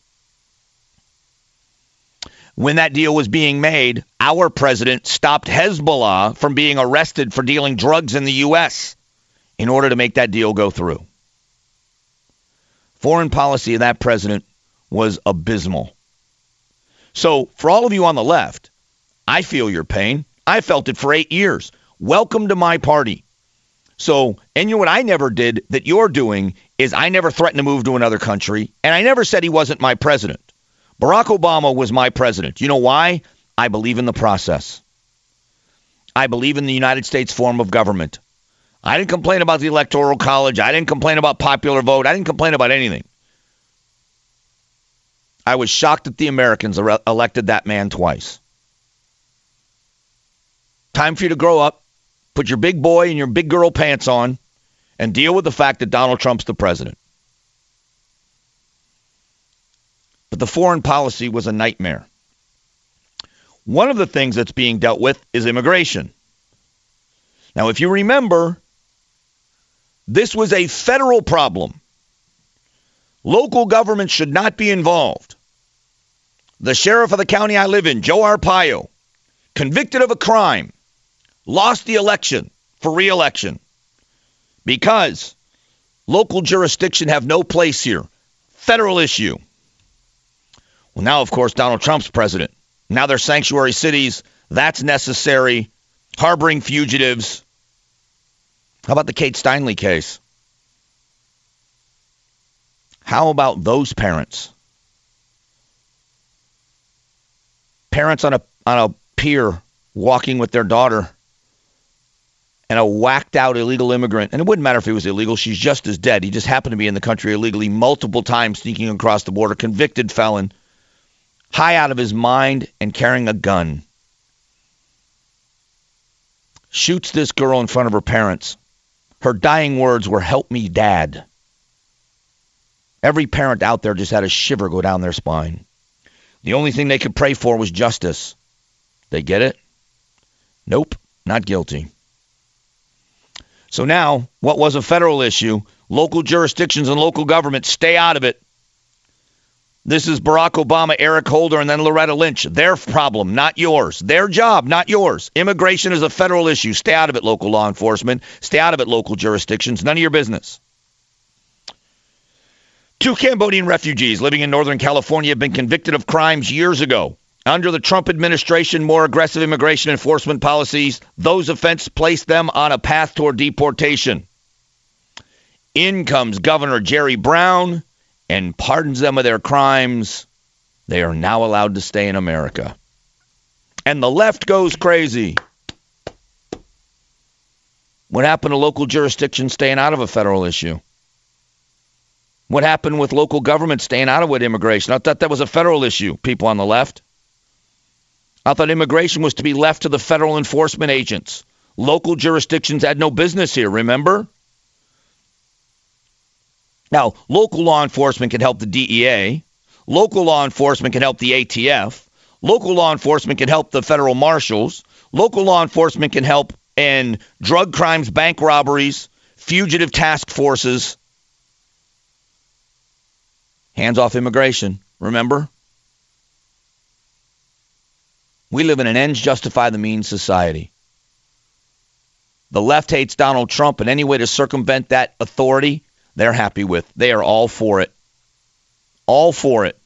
When that deal was being made, our president stopped Hezbollah from being arrested for dealing drugs in the U S in order to make that deal go through. Foreign policy of that president was abysmal. So for all of you on the left, I feel your pain. I felt it for eight years. Welcome to my party. So, and you know what I never did that you're doing is I never threatened to move to another country, and I never said he wasn't my president. Barack Obama was my president. You know why? I believe in the process. I believe in the United States form of government. I didn't complain about the Electoral College. I didn't complain about popular vote. I didn't complain about anything. I was shocked that the Americans elected that man twice. Time for you to grow up, put your big boy and your big girl pants on, and deal with the fact that Donald Trump's the president. But the foreign policy was a nightmare. One of the things that's being dealt with is immigration. Now, if you remember, this was a federal problem. Local government should not be involved. The sheriff of the county I live in, Joe Arpaio, convicted of a crime, lost the election for re-election because local jurisdiction have no place here. Federal issue. Well, now, of course, Donald Trump's president. Now they're sanctuary cities. That's necessary. Harboring fugitives. How about the Kate Steinle case? How about those parents? Parents on a on a pier walking with their daughter and a whacked out illegal immigrant. And it wouldn't matter if he was illegal. She's just as dead. He just happened to be in the country illegally multiple times, sneaking across the border, convicted felon, high out of his mind and carrying a gun. Shoots this girl in front of her parents. Her dying words were, "Help me, Dad." Every parent out there just had a shiver go down their spine. The only thing they could pray for was justice. They get it? Nope, not guilty. So now, what was a federal issue, local jurisdictions and local government, stay out of it. This is Barack Obama, Eric Holder, and then Loretta Lynch. Their problem, not yours. Their job, not yours. Immigration is a federal issue. Stay out of it, local law enforcement. Stay out of it, local jurisdictions. None of your business. Two Cambodian refugees living in Northern California have been convicted of crimes years ago. Under the Trump administration, more aggressive immigration enforcement policies, those offenses placed them on a path toward deportation. In comes Governor Jerry Brown and pardons them of their crimes. They are now allowed to stay in America. And the left goes crazy. What happened to local jurisdictions staying out of a federal issue? What happened with local government staying out of with immigration? I thought that was a federal issue, people on the left. I thought immigration was to be left to the federal enforcement agents. Local jurisdictions had no business here, remember? Now, local law enforcement can help the D E A. Local law enforcement can help the A T F. Local law enforcement can help the federal marshals. Local law enforcement can help in drug crimes, bank robberies, fugitive task forces. Hands off immigration, remember? We live in an ends justify the means society. The left hates Donald Trump, and any way to circumvent that authority, they're happy with. They are all for it. All for it.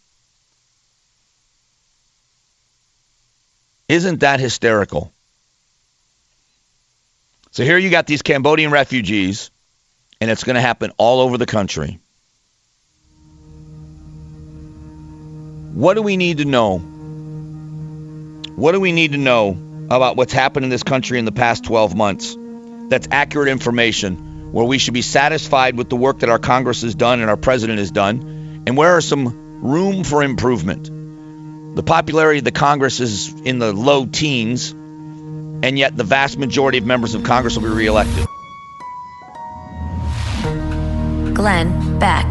Isn't that hysterical? So here you got these Cambodian refugees, and it's going to happen all over the country. What do we need to know? What do we need to know about what's happened in this country in the past twelve months? That's accurate information, where we should be satisfied with the work that our Congress has done and our president has done, and where are some room for improvement? The popularity of the Congress is in the low teens, and yet the vast majority of members of Congress will be reelected. Glenn Beck.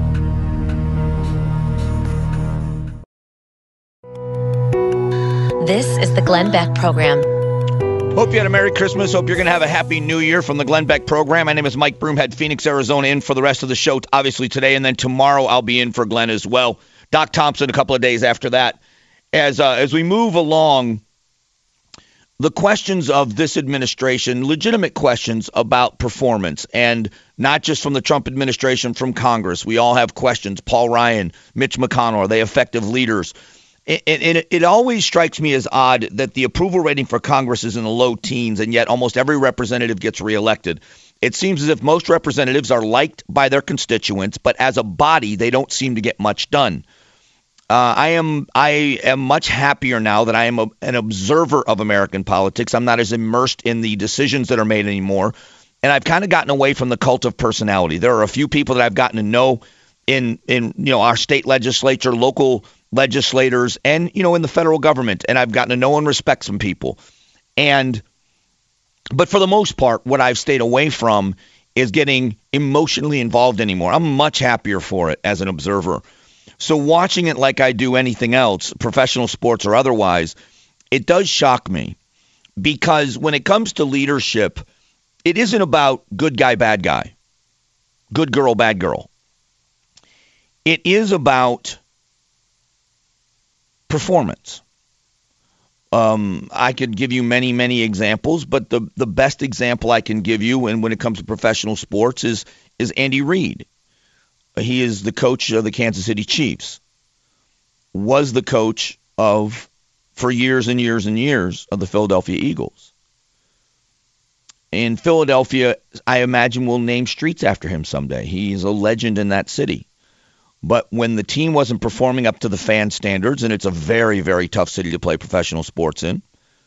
This is the Glenn Beck Program. Hope you had a Merry Christmas. Hope you're going to have a Happy New Year from the Glenn Beck Program. My name is Mike Broomhead, Phoenix, Arizona, in for the rest of the show, obviously today, and then tomorrow I'll be in for Glenn as well. Doc Thompson a couple of days after that. As uh, as we move along, the questions of this administration, legitimate questions about performance, and not just from the Trump administration, from Congress. We all have questions. Paul Ryan, Mitch McConnell, are they effective leaders? It, it, it always strikes me as odd that the approval rating for Congress is in the low teens, and yet almost every representative gets reelected. It seems as if most representatives are liked by their constituents, but as a body, they don't seem to get much done. Uh, I am I am much happier now that I am a, an observer of American politics. I'm not as immersed in the decisions that are made anymore, and I've kind of gotten away from the cult of personality. There are a few people that I've gotten to know in in you know our state legislature, local legislators, and you know in the federal government, and I've gotten to know and respect some people. And but for the most part, what I've stayed away from is getting emotionally involved anymore. I'm much happier for it as an observer. So watching it like I do anything else, professional sports or otherwise, it does shock me, because when it comes to leadership, it isn't about good guy, bad guy, good girl, bad girl. It is about performance. Um, I could give you many, many examples, but the, the best example I can give you, and when it comes to professional sports, is is Andy Reid. He is the coach of the Kansas City Chiefs, was the coach of, for years and years and years, of the Philadelphia Eagles. In Philadelphia, I imagine we'll name streets after him someday. He's a legend in that city. But when the team wasn't performing up to the fan standards, and it's a very, very tough city to play professional sports in,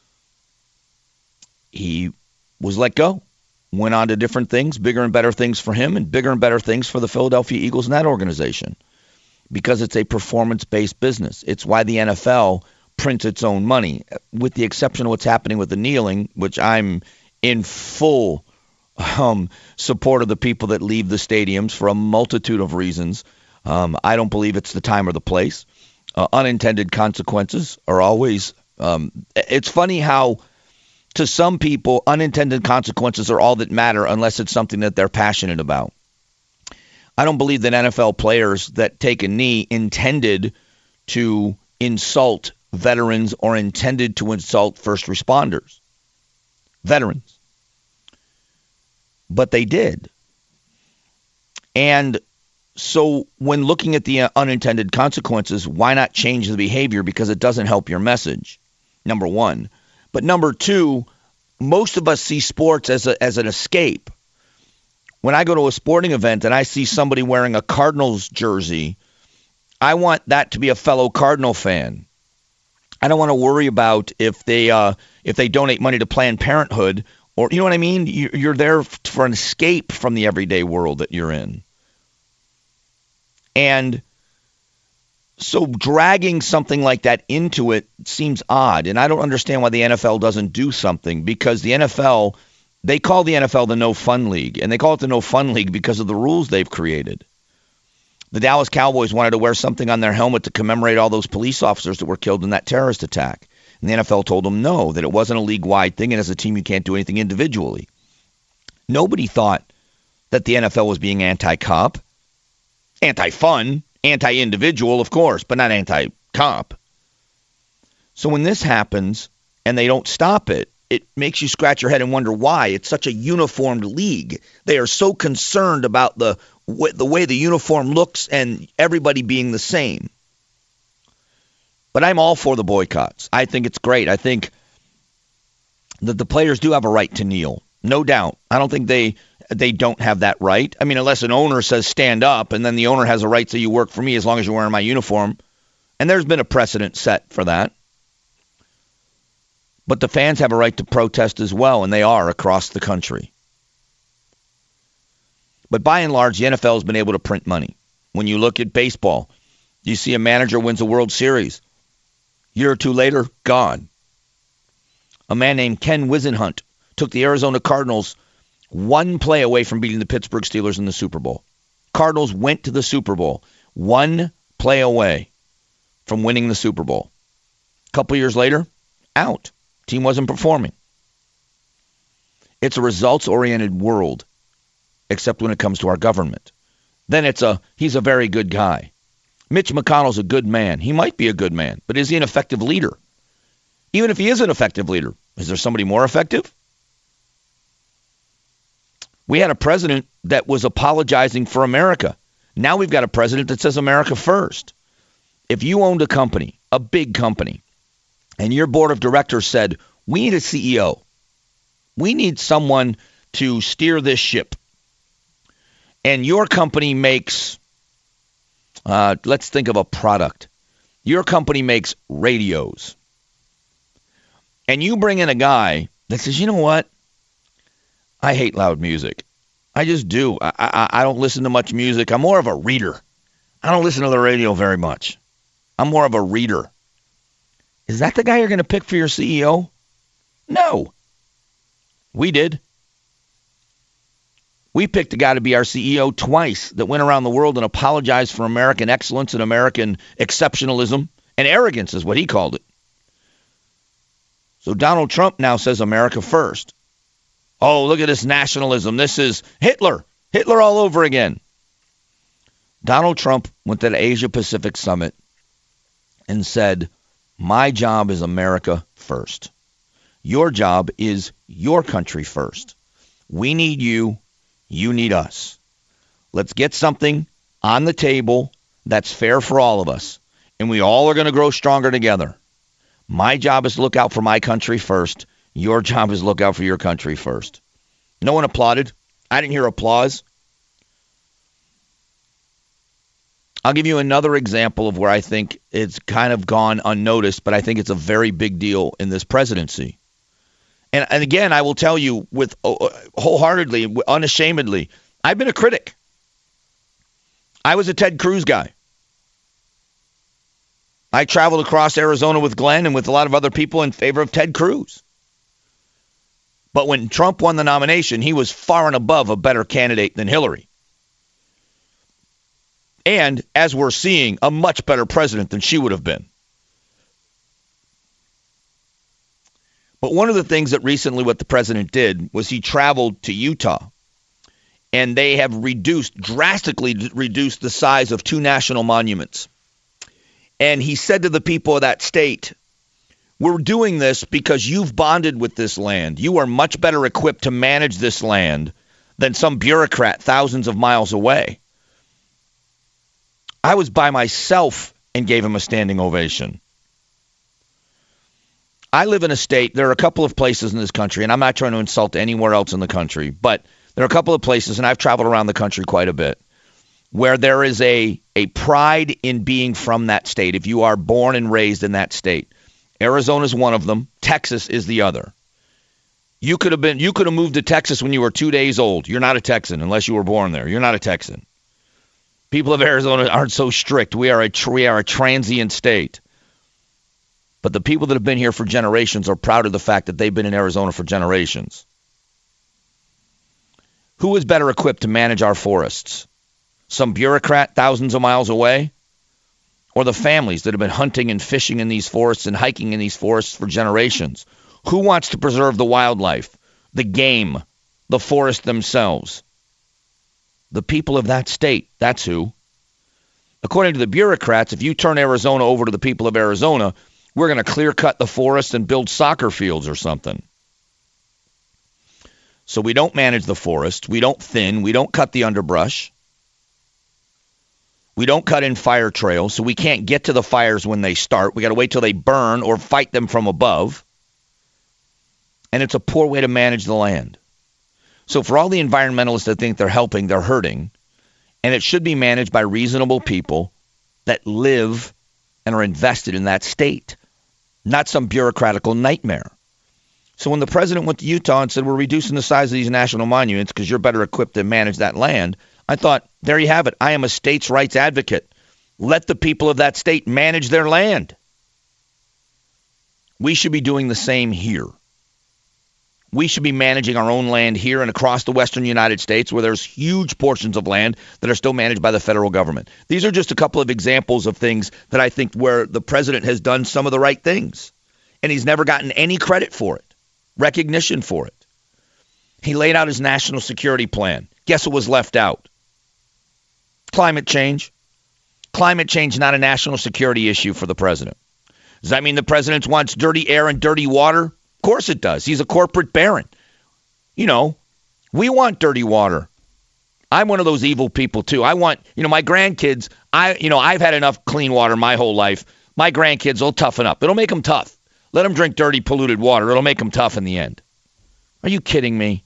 he was let go. Went on to different things, bigger and better things for him, and bigger and better things for the Philadelphia Eagles and that organization, because it's a performance-based business. It's why the N F L prints its own money, with the exception of what's happening with the kneeling, which I'm in full um, support of the people that leave the stadiums for a multitude of reasons. Um, I don't believe it's the time or the place. Uh, unintended consequences are always um, – it's funny how – to some people, unintended consequences are all that matter unless it's something that they're passionate about. I don't believe that N F L players that take a knee intended to insult veterans or intended to insult first responders, veterans. But they did. And so when looking at the unintended consequences, why not change the behavior? Because it doesn't help your message, number one. But number two, most of us see sports as a, as an escape. When I go to a sporting event and I see somebody wearing a Cardinals jersey, I want that to be a fellow Cardinal fan. I don't want to worry about if they uh, if they donate money to Planned Parenthood, or you know what I mean? You're there for an escape from the everyday world that you're in. And so dragging something like that into it seems odd, and I don't understand why the N F L doesn't do something, because the N F L, they call the N F L the No Fun League, and they call it the No Fun League because of the rules they've created. The Dallas Cowboys wanted to wear something on their helmet to commemorate all those police officers that were killed in that terrorist attack. And the N F L told them no, that it wasn't a league-wide thing, and as a team you can't do anything individually. Nobody thought that the N F L was being anti-cop, anti-fun, anti-individual, of course, but not anti-cop. So when this happens and they don't stop it, it makes you scratch your head and wonder why. It's such a uniformed league. They are so concerned about the the way the uniform looks and everybody being the same. But I'm all for the boycotts. I think it's great. I think that the players do have a right to kneel. No doubt. I don't think they they don't have that right. I mean, unless an owner says stand up, and then the owner has a right to say you work for me as long as you're wearing my uniform. And there's been a precedent set for that. But the fans have a right to protest as well, and they are across the country. But by and large, the N F L has been able to print money. When you look at baseball, you see a manager wins a World Series. A year or two later, gone. A man named Ken Whisenhunt took the Arizona Cardinals one play away from beating the Pittsburgh Steelers in the Super Bowl. Cardinals went to the Super Bowl one play away from winning the Super Bowl. A couple years later, out. Team wasn't performing. It's a results-oriented world, except when it comes to our government. Then it's a, he's a very good guy. Mitch McConnell's a good man. He might be a good man, but is he an effective leader? Even if he is an effective leader, is there somebody more effective? We had a president that was apologizing for America. Now we've got a president that says America first. If you owned a company, a big company, and your board of directors said, we need a C E O. We need someone to steer this ship. And your company makes, uh, let's think of a product. Your company makes radios. And you bring in a guy that says, you know what? I hate loud music. I just do. I, I, I don't listen to much music. I'm more of a reader. I don't listen to the radio very much. I'm more of a reader. Is that the guy you're going to pick for your C E O? No. We did. We picked a guy to be our C E O twice that went around the world and apologized for American excellence and American exceptionalism and arrogance is what he called it. So Donald Trump now says America first. Oh, look at this nationalism. This is Hitler. Hitler all over again. Donald Trump went to the Asia Pacific Summit and said, my job is America first. Your job is your country first. We need you. You need us. Let's get something on the table that's fair for all of us. And we all are going to grow stronger together. My job is to look out for my country first. Your job is to look out for your country first. No one applauded. I didn't hear applause. I'll give you another example of where I think it's kind of gone unnoticed, but I think it's a very big deal in this presidency. And, and again, I will tell you with uh, wholeheartedly, unashamedly, I've been a critic. I was a Ted Cruz guy. I traveled across Arizona with Glenn and with a lot of other people in favor of Ted Cruz. But when Trump won the nomination, he was far and above a better candidate than Hillary. And, as we're seeing, a much better president than she would have been. But one of the things that recently what the president did was he traveled to Utah. And they have reduced, drastically reduced the size of two national monuments. And he said to the people of that state, we're doing this because you've bonded with this land. You are much better equipped to manage this land than some bureaucrat thousands of miles away. I was by myself and gave him a standing ovation. I live in a state, there are a couple of places in this country, and I'm not trying to insult anywhere else in the country, but there are a couple of places, and I've traveled around the country quite a bit, where there is a, a pride in being from that state, if you are born and raised in that state. Arizona is one of them. Texas is the other. You could have been, you could have moved to Texas when you were two days old. You're not a Texan unless you were born there. You're not a Texan. People of Arizona aren't so strict. We are a we are a transient state. But the people that have been here for generations are proud of the fact that they've been in Arizona for generations. Who is better equipped to manage our forests? Some bureaucrat thousands of miles away? Or the families that have been hunting and fishing in these forests and hiking in these forests for generations? Who wants to preserve the wildlife, the game, the forest themselves? The people of that state. That's who. According to the bureaucrats, if you turn Arizona over to the people of Arizona, we're going to clear cut the forest and build soccer fields or something. So we don't manage the forest. We don't thin. We don't cut the underbrush. We don't cut in fire trails, so we can't get to the fires when they start. We got to wait till they burn or fight them from above. And it's a poor way to manage the land. So for all the environmentalists that think they're helping, they're hurting. And it should be managed by reasonable people that live and are invested in that state, not some bureaucratical nightmare. So when the president went to Utah and said, we're reducing the size of these national monuments because you're better equipped to manage that land, I thought, there you have it. I am a states' rights advocate. Let the people of that state manage their land. We should be doing the same here. We should be managing our own land here and across the western United States, where there's huge portions of land that are still managed by the federal government. These are just a couple of examples of things that I think where the president has done some of the right things. And he's never gotten any credit for it, recognition for it. He laid out his national security plan. Guess what was left out? Climate change. Climate change, not a national security issue for the president. Does that mean the president wants dirty air and dirty water? Of course it does. He's a corporate baron. You know, we want dirty water. I'm one of those evil people too. I want, you know, my grandkids, I, you know, I've had enough clean water my whole life. My grandkids will toughen up. It'll make them tough. Let them drink dirty, polluted water. It'll make them tough in the end. Are you kidding me?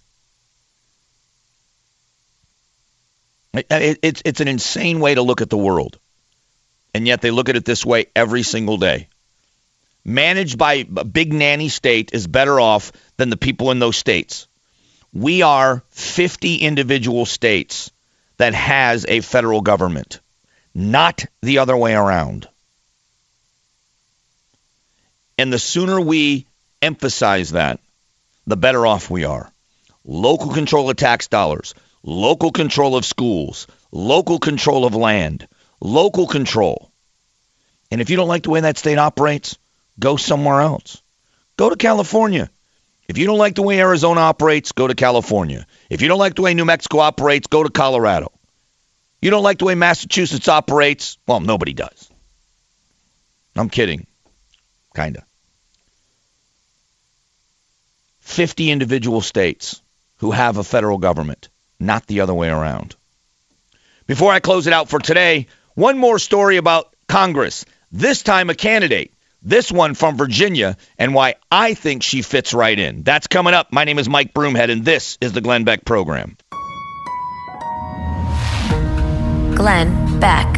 It, it, it's, it's an insane way to look at the world. And yet they look at it this way every single day. Managed by a big nanny state is better off than the people in those states. We are fifty individual states that has a federal government, not the other way around. And the sooner we emphasize that, the better off we are. Local control of tax dollars, local control of schools, local control of land, local control. And if you don't like the way that state operates, go somewhere else. Go to California. If you don't like the way Arizona operates, go to California. If you don't like the way New Mexico operates, go to Colorado. You don't like the way Massachusetts operates? Well, nobody does. I'm kidding. Kind of. fifty individual states who have a federal government, not the other way around. Before I close it out for today, one more story about Congress. This time a candidate. This one from Virginia, and why I think she fits right in. That's coming up. My name is Mike Broomhead, and this is the Glenn Beck Program. Glenn Beck.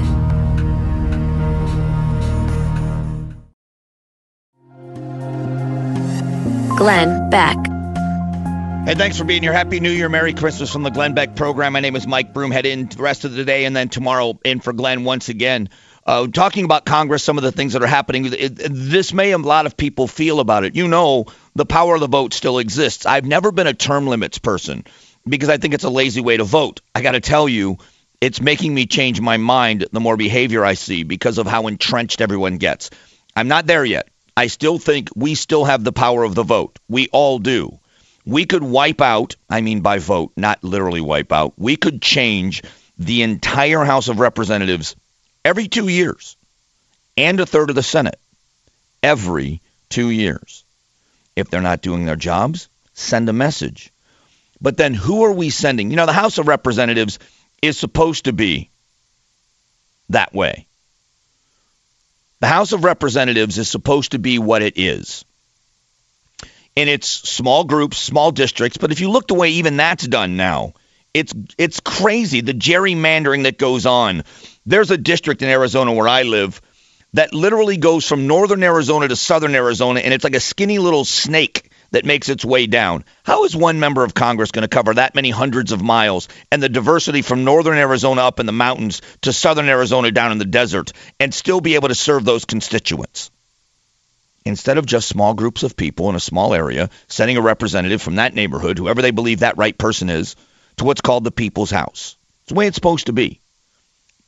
Glenn Beck. Hey, thanks for being here. Happy New Year. Merry Christmas from the Glenn Beck Program. My name is Mike Broomhead. In the rest of the day, and then tomorrow in for Glenn once again. Uh, talking about Congress, some of the things that are happening, it, it, this may a lot of people feel about it. You know, the power of the vote still exists. I've never been a term limits person because I think it's a lazy way to vote. I got to tell you, it's making me change my mind the more behavior I see because of how entrenched everyone gets. I'm not there yet. I still think we still have the power of the vote. We all do. We could wipe out, I mean by vote, not literally wipe out. We could change the entire House of Representatives every two years, and a third of the Senate every two years. If they're not doing their jobs, send a message. But then who are we sending? You know, the House of Representatives is supposed to be that way. The House of Representatives is supposed to be what it is. And it's small groups, small districts. But if you look the way even that's done now, it's it's crazy, the gerrymandering that goes on. There's a district in Arizona where I live that literally goes from northern Arizona to southern Arizona, and it's like a skinny little snake that makes its way down. How is one member of Congress going to cover that many hundreds of miles and the diversity from northern Arizona up in the mountains to southern Arizona down in the desert and still be able to serve those constituents? Instead of just small groups of people in a small area, sending a representative from that neighborhood, whoever they believe that right person is, to what's called the People's House. It's the way it's supposed to be.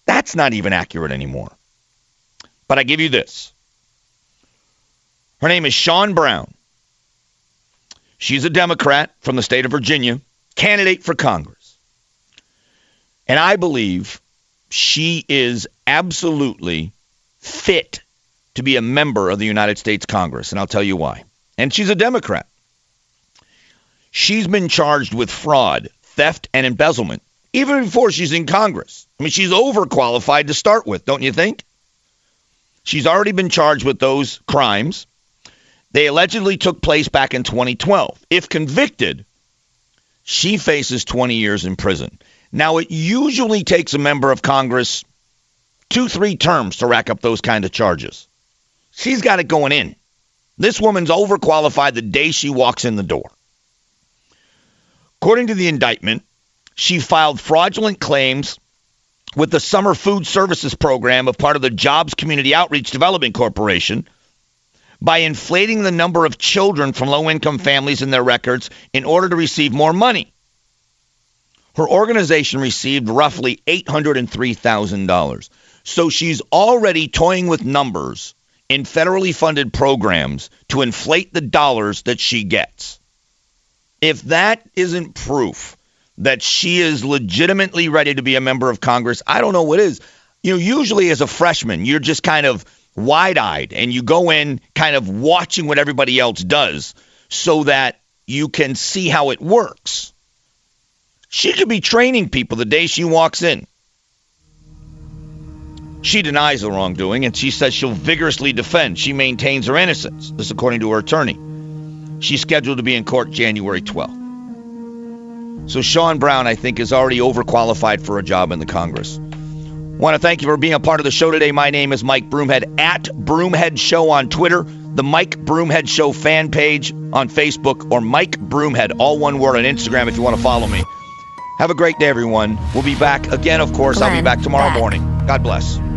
That's not even accurate anymore. But I give you this. Her name is Sean Brown. She's a Democrat from the state of Virginia, candidate for Congress. And I believe she is absolutely fit to be a member of the United States Congress, and I'll tell you why. And she's a Democrat. She's been charged with fraud, theft, and embezzlement, even before she's in Congress. I mean, she's overqualified to start with, don't you think? She's already been charged with those crimes. They allegedly took place back in twenty twelve. If convicted, she faces twenty years in prison. Now, it usually takes a member of Congress two, three terms to rack up those kind of charges. She's got it going in. This woman's overqualified the day she walks in the door. According to the indictment, she filed fraudulent claims with the Summer Food Services Program of part of the Jobs Community Outreach Development Corporation by inflating the number of children from low-income families in their records in order to receive more money. Her organization received roughly eight hundred three thousand dollars. So she's already toying with numbers in federally funded programs to inflate the dollars that she gets. If that isn't proof that she is legitimately ready to be a member of Congress, I don't know what is. You know, usually as a freshman, you're just kind of wide-eyed and you go in kind of watching what everybody else does so that you can see how it works. She could be training people the day she walks in. She denies the wrongdoing, and she says she'll vigorously defend. She maintains her innocence. This is according to her attorney. She's scheduled to be in court January twelfth. So Sean Brown, I think, is already overqualified for a job in the Congress. Want to thank you for being a part of the show today. My name is Mike Broomhead, at Broomhead Show on Twitter, the Mike Broomhead Show fan page on Facebook, or Mike Broomhead, all one word, on Instagram if you want to follow me. Have a great day, everyone. We'll be back again, of course. Glenn I'll be back tomorrow Beck. morning. God bless.